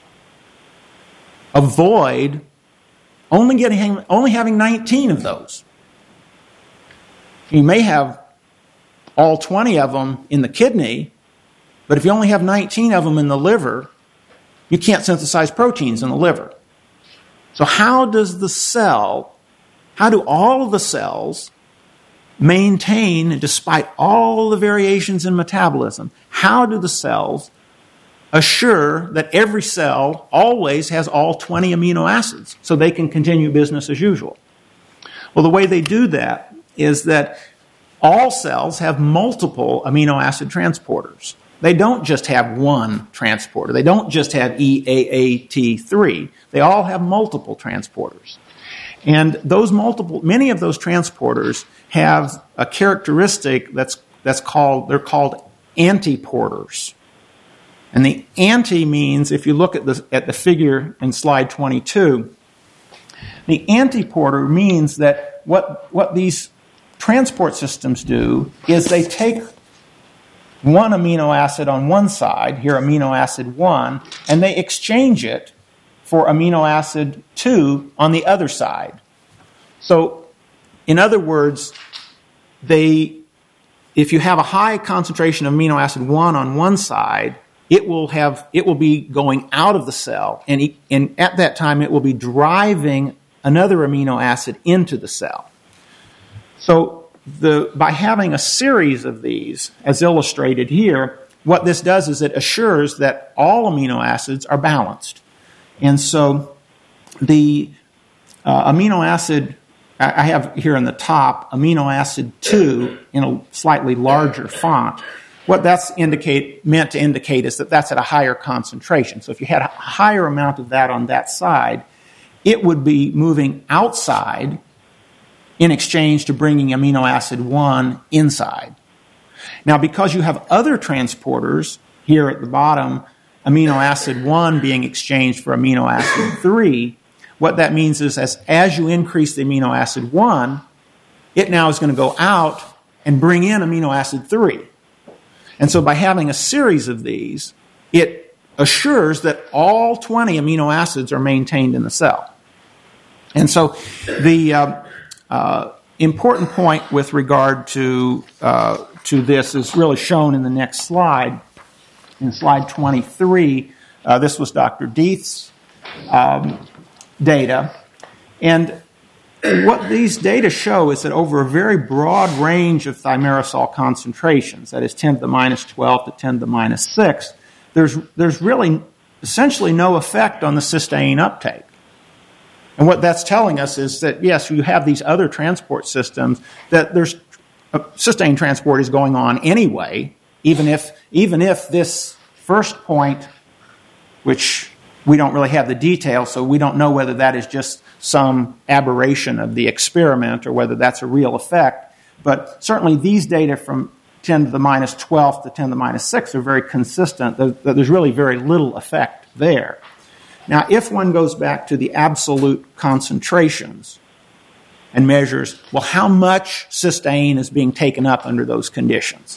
avoid only getting only having nineteen of those? You may have all twenty of them in the kidney, but if you only have nineteen of them in the liver, you can't synthesize proteins in the liver. So how does the cell, how do all of the cells maintain, despite all the variations in metabolism, how do the cells assure that every cell always has all twenty amino acids so they can continue business as usual? Well, the way they do that is that all cells have multiple amino acid transporters. They don't just have one transporter. They don't just have E A A T three. They all have multiple transporters. And those multiple, many of those transporters have a characteristic that's that's called, they're called antiporters. And the anti means, if you look at the at the figure in slide twenty-two, the antiporter means that what what these transport systems do is they take one amino acid on one side, here amino acid one, and they exchange it for amino acid two on the other side. So, in other words, they, if you have a high concentration of amino acid one on one side, it will have it will be going out of the cell, and, it, and at that time it will be driving another amino acid into the cell. So, the, by having a series of these, as illustrated here, what this does is it assures that all amino acids are balanced. And so the uh, amino acid, I have here in the top, amino acid two in a slightly larger font. What that's indicate meant to indicate is that that's at a higher concentration. So if you had a higher amount of that on that side, it would be moving outside in exchange to bringing amino acid one inside. Now, because you have other transporters here at the bottom, amino acid one being exchanged for amino acid three, what that means is as, as you increase the amino acid one, it now is going to go out and bring in amino acid three. And so by having a series of these, it assures that all twenty amino acids are maintained in the cell. And so the uh, uh, important point with regard to uh, to this is really shown in the next slide. In slide twenty-three, uh, this was Doctor Deeth's um, data. And what these data show is that over a very broad range of thimerosal concentrations, that is ten to the minus twelve to ten to the minus six, there's, there's really essentially no effect on the cysteine uptake. And what that's telling us is that, yes, you have these other transport systems, that there's uh, cysteine transport is going on anyway, even if even if this first point, which we don't really have the details, so we don't know whether that is just some aberration of the experiment or whether that's a real effect. But certainly these data from ten to the minus twelve to ten to the minus six are very consistent. There's really very little effect there. Now, if one goes back to the absolute concentrations and measures, well, how much cysteine is being taken up under those conditions?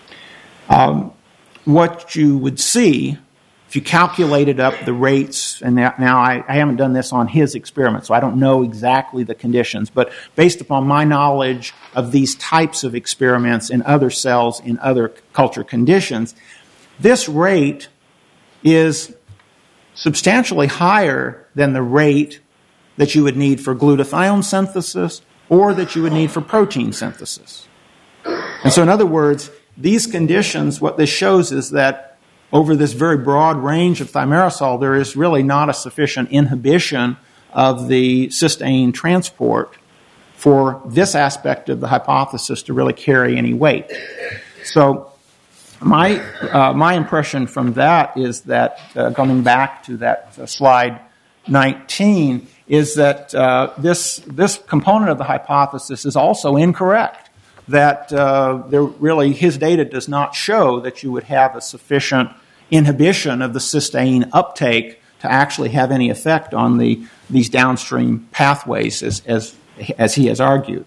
Um, what you would see, if you calculated up the rates, and now, now I, I haven't done this on his experiment, so I don't know exactly the conditions, but based upon my knowledge of these types of experiments in other cells in other culture conditions, this rate is substantially higher than the rate that you would need for glutathione synthesis or that you would need for protein synthesis. And so in other words, these conditions, what this shows is that over this very broad range of thimerosal, there is really not a sufficient inhibition of the cysteine transport for this aspect of the hypothesis to really carry any weight. So my uh, my impression from that is that, uh, going back to that uh, slide nineteen, is that uh, this this component of the hypothesis is also incorrect. That uh, there really his data does not show that you would have a sufficient inhibition of the cysteine uptake to actually have any effect on the these downstream pathways, as as, as he has argued.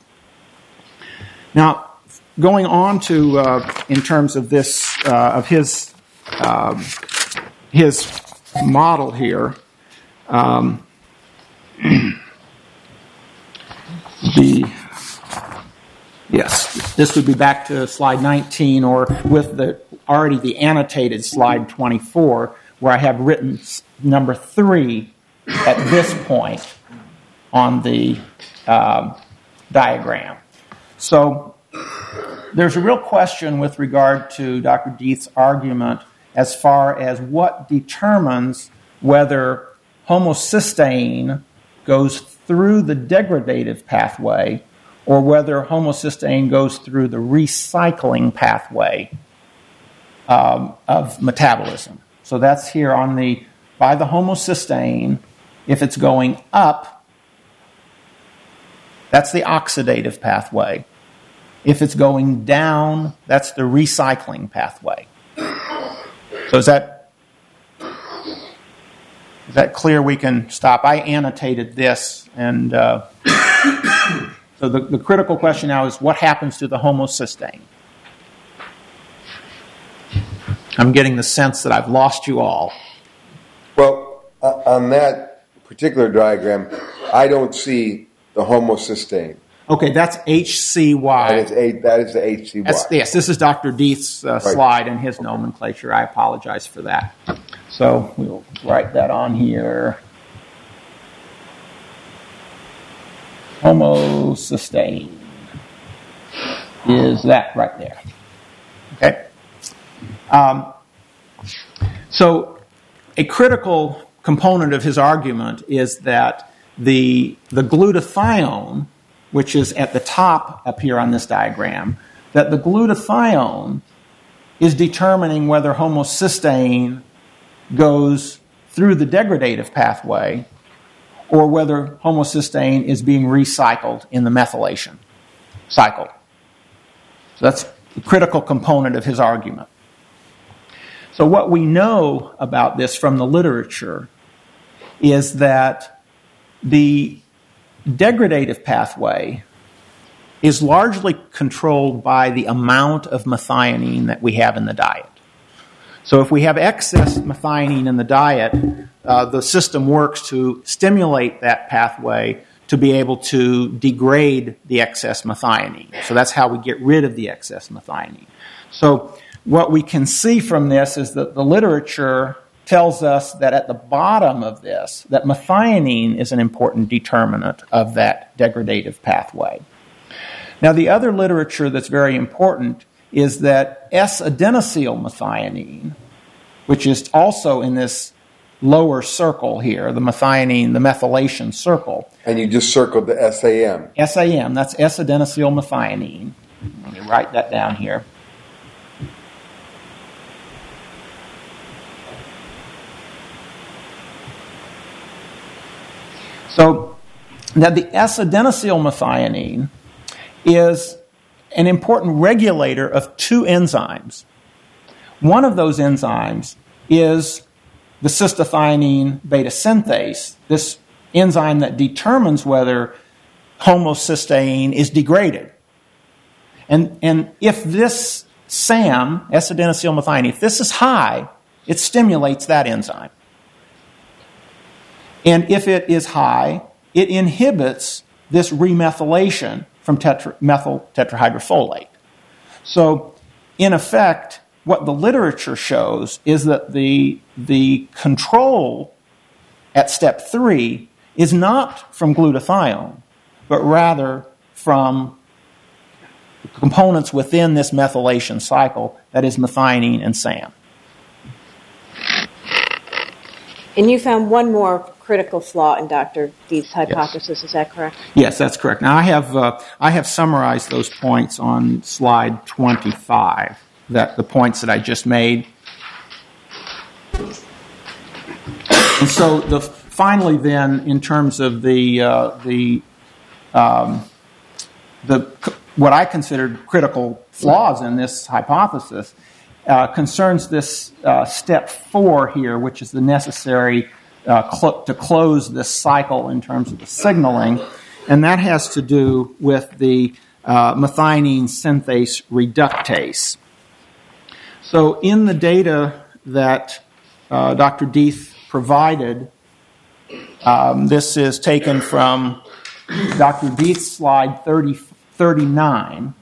Now, going on to uh, in terms of this uh, of his um, his model here, um, the yes, this would be back to slide nineteen, or with the already the annotated slide twenty-four, where I have written number three at this point on the um, diagram. So there's a real question with regard to Doctor Deeth's argument as far as what determines whether homocysteine goes through the degradative pathway or whether homocysteine goes through the recycling pathway um, of metabolism. So that's here on the, by the homocysteine, if it's going up, that's the oxidative pathway. If it's going down, that's the recycling pathway. So is that, is that clear? We can stop. I annotated this, and uh, so the, the critical question now is what happens to the homocysteine? I'm getting the sense that I've lost you all. Well, uh, on that particular diagram, I don't see the homocysteine. Okay, that's H C Y. That is, a, that is the H C Y. That's, yes, this is Doctor Deeth's uh, Right. slide and his nomenclature. I apologize for that. So we'll write that on here. Homocysteine is that right there. Okay. Um, so a critical component of his argument is that the the glutathione, which is at the top up here on this diagram, that the glutathione is determining whether homocysteine goes through the degradative pathway or whether homocysteine is being recycled in the methylation cycle. So that's the critical component of his argument. So what we know about this from the literature is that the degradative pathway is largely controlled by the amount of methionine that we have in the diet. So if we have excess methionine in the diet, uh, the system works to stimulate that pathway to be able to degrade the excess methionine. So that's how we get rid of the excess methionine. So what we can see from this is that the literature tells us that at the bottom of this, that methionine is an important determinant of that degradative pathway. Now, the other literature that's very important is that S-adenosyl methionine, which is also in this lower circle here, the methionine, the methylation circle. And you just circled the S A M. S A M, that's S-adenosyl methionine. Let me write that down here. So now the S-adenosyl methionine is an important regulator of two enzymes. One of those enzymes is the cystathionine beta synthase, this enzyme that determines whether homocysteine is degraded. And, and if this S A M, S-adenosyl methionine, if this is high, it stimulates that enzyme. And if it is high, it inhibits this remethylation from tetra, methyl tetrahydrofolate. So, in effect, what the literature shows is that the, the control at step three is not from glutathione, but rather from components within this methylation cycle, that is methionine and S A M. And you found one more critical flaw in Doctor Deeth's hypothesis, yes. Is that correct? Yes, that's correct. Now, I have uh, I have summarized those points on slide twenty-five, that the points that I just made. And so, the finally, then, in terms of the uh, the um, the what I considered critical flaws in this hypothesis uh, concerns this uh, step four here, which is the necessary uh, cl- to close this cycle in terms of the signaling, and that has to do with the uh, methionine synthase reductase. So, in the data that uh, Doctor Deeth provided, um, this is taken from Doctor Deeth's slide thirty, thirty-nine.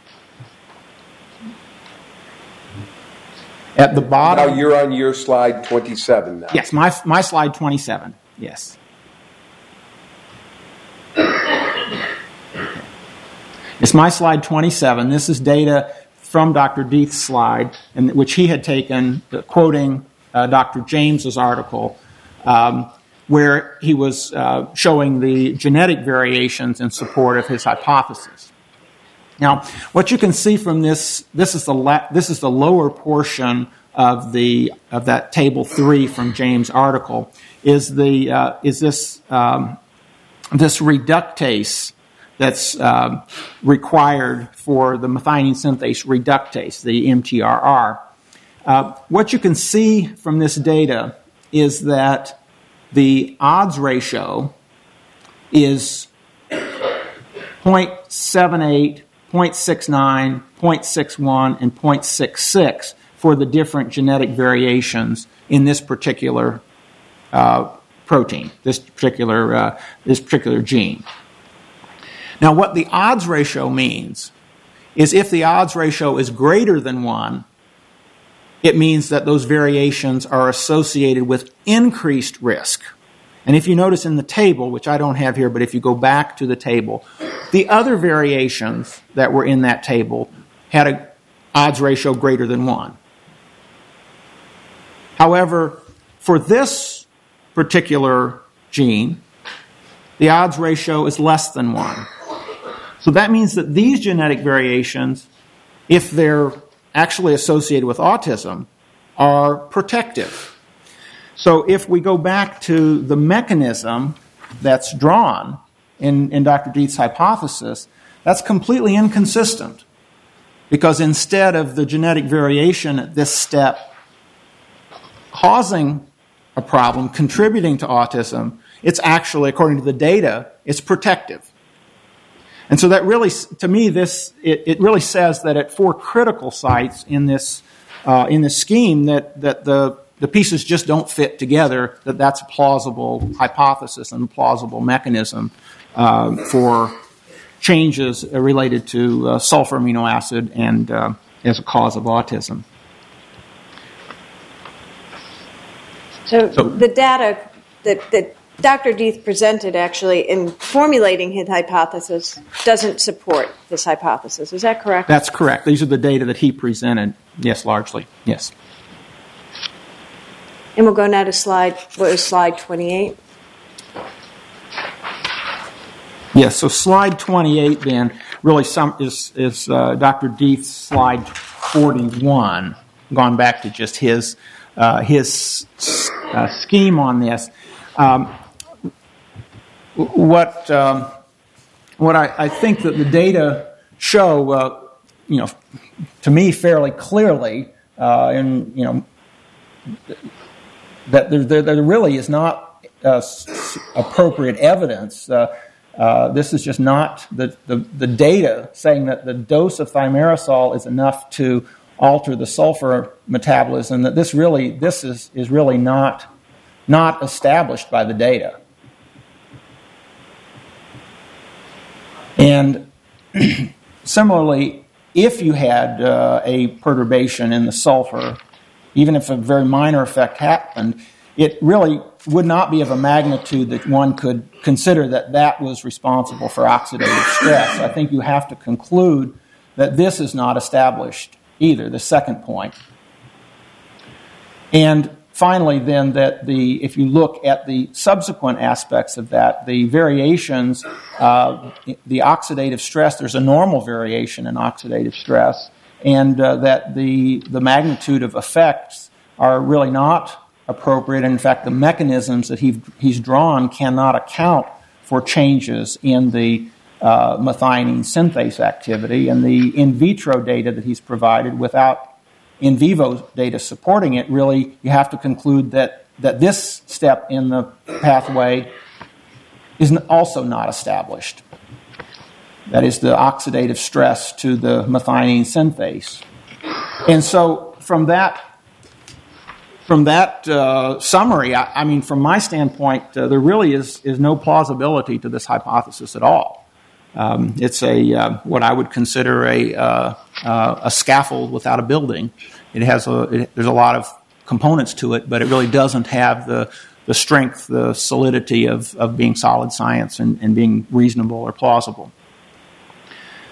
At the bottom. Now you're on your slide twenty-seven now. Yes, my my slide twenty-seven. Yes. It's my slide twenty-seven. This is data from Doctor Deeth's slide, in which he had taken, uh, quoting uh, Doctor James's article, um, where he was uh, showing the genetic variations in support of his hypothesis. Now, what you can see from this, this is the la- this is the lower portion of the of that table three from James' article, is the uh, is this um, this reductase that's uh, required for the methionine synthase reductase, the M T R R. Uh, what you can see from this data is that the odds ratio is zero point seven eight, zero point six nine, zero point six one, and zero point six six for the different genetic variations in this particular uh, protein, this particular uh, this particular gene. Now, what the odds ratio means is if the odds ratio is greater than one, it means that those variations are associated with increased risk. And if you notice in the table, which I don't have here, but if you go back to the table, the other variations that were in that table had an odds ratio greater than one. However, for this particular gene, the odds ratio is less than one. So that means that these genetic variations, if they're actually associated with autism, are protective. So if we go back to the mechanism that's drawn in, in Doctor Deeth's hypothesis, that's completely inconsistent. Because instead of the genetic variation at this step causing a problem, contributing to autism, it's actually, according to the data, it's protective. And so that really, to me, this it, it really says that at four critical sites in this uh, in this scheme, that that the the pieces just don't fit together. That that's a plausible hypothesis and a plausible mechanism uh, for changes related to uh, sulfur amino acid and uh, as a cause of autism. So, So the data that that Doctor Deeth presented actually in formulating his hypothesis doesn't support this hypothesis. Is that correct? That's correct. These are the data that he presented. Yes, largely. Yes. And we'll go now to slide, what was slide twenty-eight? Yes, so slide twenty-eight then really some, is, is uh, Doctor Deeth's slide forty-one, gone back to just his, uh, his uh, scheme on this. Um, What um, what I, I think that the data show, uh, you know, to me fairly clearly, uh, and you know, that there, there, there really is not uh, appropriate evidence. Uh, uh, this is just not the, the the data saying that the dose of thimerosal is enough to alter the sulfur metabolism. That this really this is is really not not established by the data. And similarly, if you had uh, a perturbation in the sulfur, even if a very minor effect happened, it really would not be of a magnitude that one could consider that that was responsible for oxidative stress. I think you have to conclude that this is not established either, the second point. And finally, then, that the if you look at the subsequent aspects of that, the variations, uh, the oxidative stress, there's a normal variation in oxidative stress, and uh, that the the magnitude of effects are really not appropriate. And in fact, the mechanisms that he he's drawn cannot account for changes in the uh, methionine synthase activity, and the in vitro data that he's provided without in vivo data supporting it, really, you have to conclude that, that this step in the pathway is also not established. That is the oxidative stress to the methionine synthase. And so from that from that uh, summary, I, I mean, from my standpoint, uh, there really is, is no plausibility to this hypothesis at all. Um, it's a uh, what I would consider a uh, uh, a scaffold without a building. It has a it, there's a lot of components to it, but it really doesn't have the the strength, the solidity of, of being solid science and, and being reasonable or plausible.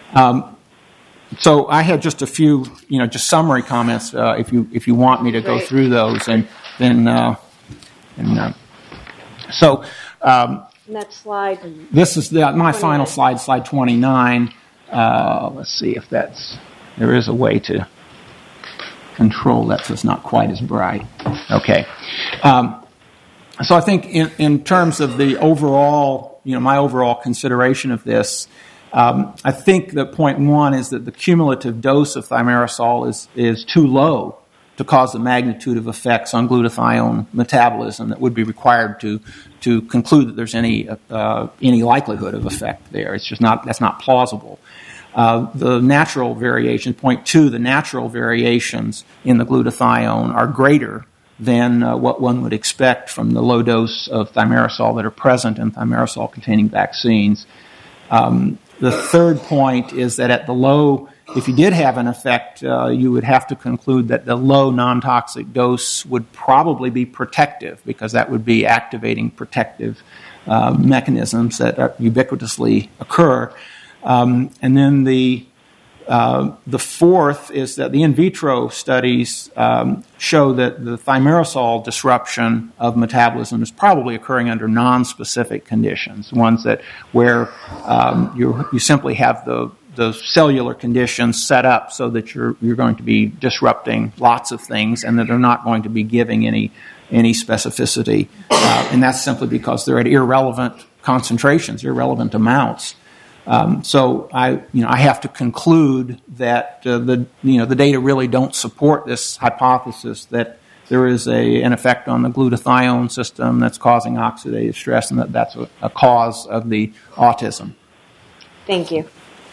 Um, so I had just a few, you know, just summary comments. Uh, if you if you want me to go Great. through those, and then uh, and uh, so um, Next slide. this is the, my twenty-nine. final slide, slide twenty-nine. Uh, let's see if that's there is a way to control that so it's not quite as bright. Okay. Um, so I think in, in terms of the overall, you know, my overall consideration of this, um, I think that point one is that the cumulative dose of thimerosal is, is too low to cause the magnitude of effects on glutathione metabolism that would be required to to conclude that there's any uh, any likelihood of effect there. It's just not, that's not plausible. Uh, the natural variation, point two, the natural variations in the glutathione are greater than uh, what one would expect from the low dose of thimerosal that are present in thimerosal-containing vaccines. Um, the third point is that at the low, if you did have an effect, uh, you would have to conclude that the low non-toxic dose would probably be protective, because that would be activating protective uh, mechanisms that uh, ubiquitously occur. Um, and then the uh, the fourth is that the in vitro studies um, show that the thimerosal disruption of metabolism is probably occurring under non-specific conditions, ones that where um, you you simply have the the cellular conditions set up so that you're you're going to be disrupting lots of things, and that they're not going to be giving any any specificity, uh, and that's simply because they're at irrelevant concentrations, irrelevant amounts. Um, so I, you know, I have to conclude that uh, the, you know, the data really don't support this hypothesis that there is a an effect on the glutathione system that's causing oxidative stress, and that that's a, a cause of the autism. Thank you.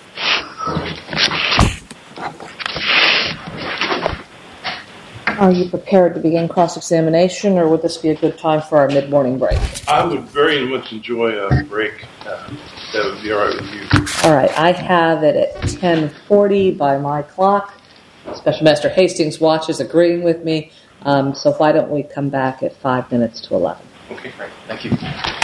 Are you prepared to begin cross-examination, or would this be a good time for our mid-morning break? I would very much enjoy a break. Uh, that would be all right with you. All right, I have it at ten forty by my clock. Special Master Hastings' watch is agreeing with me, um, so why don't we come back at five minutes to eleven? Okay, great. Thank you.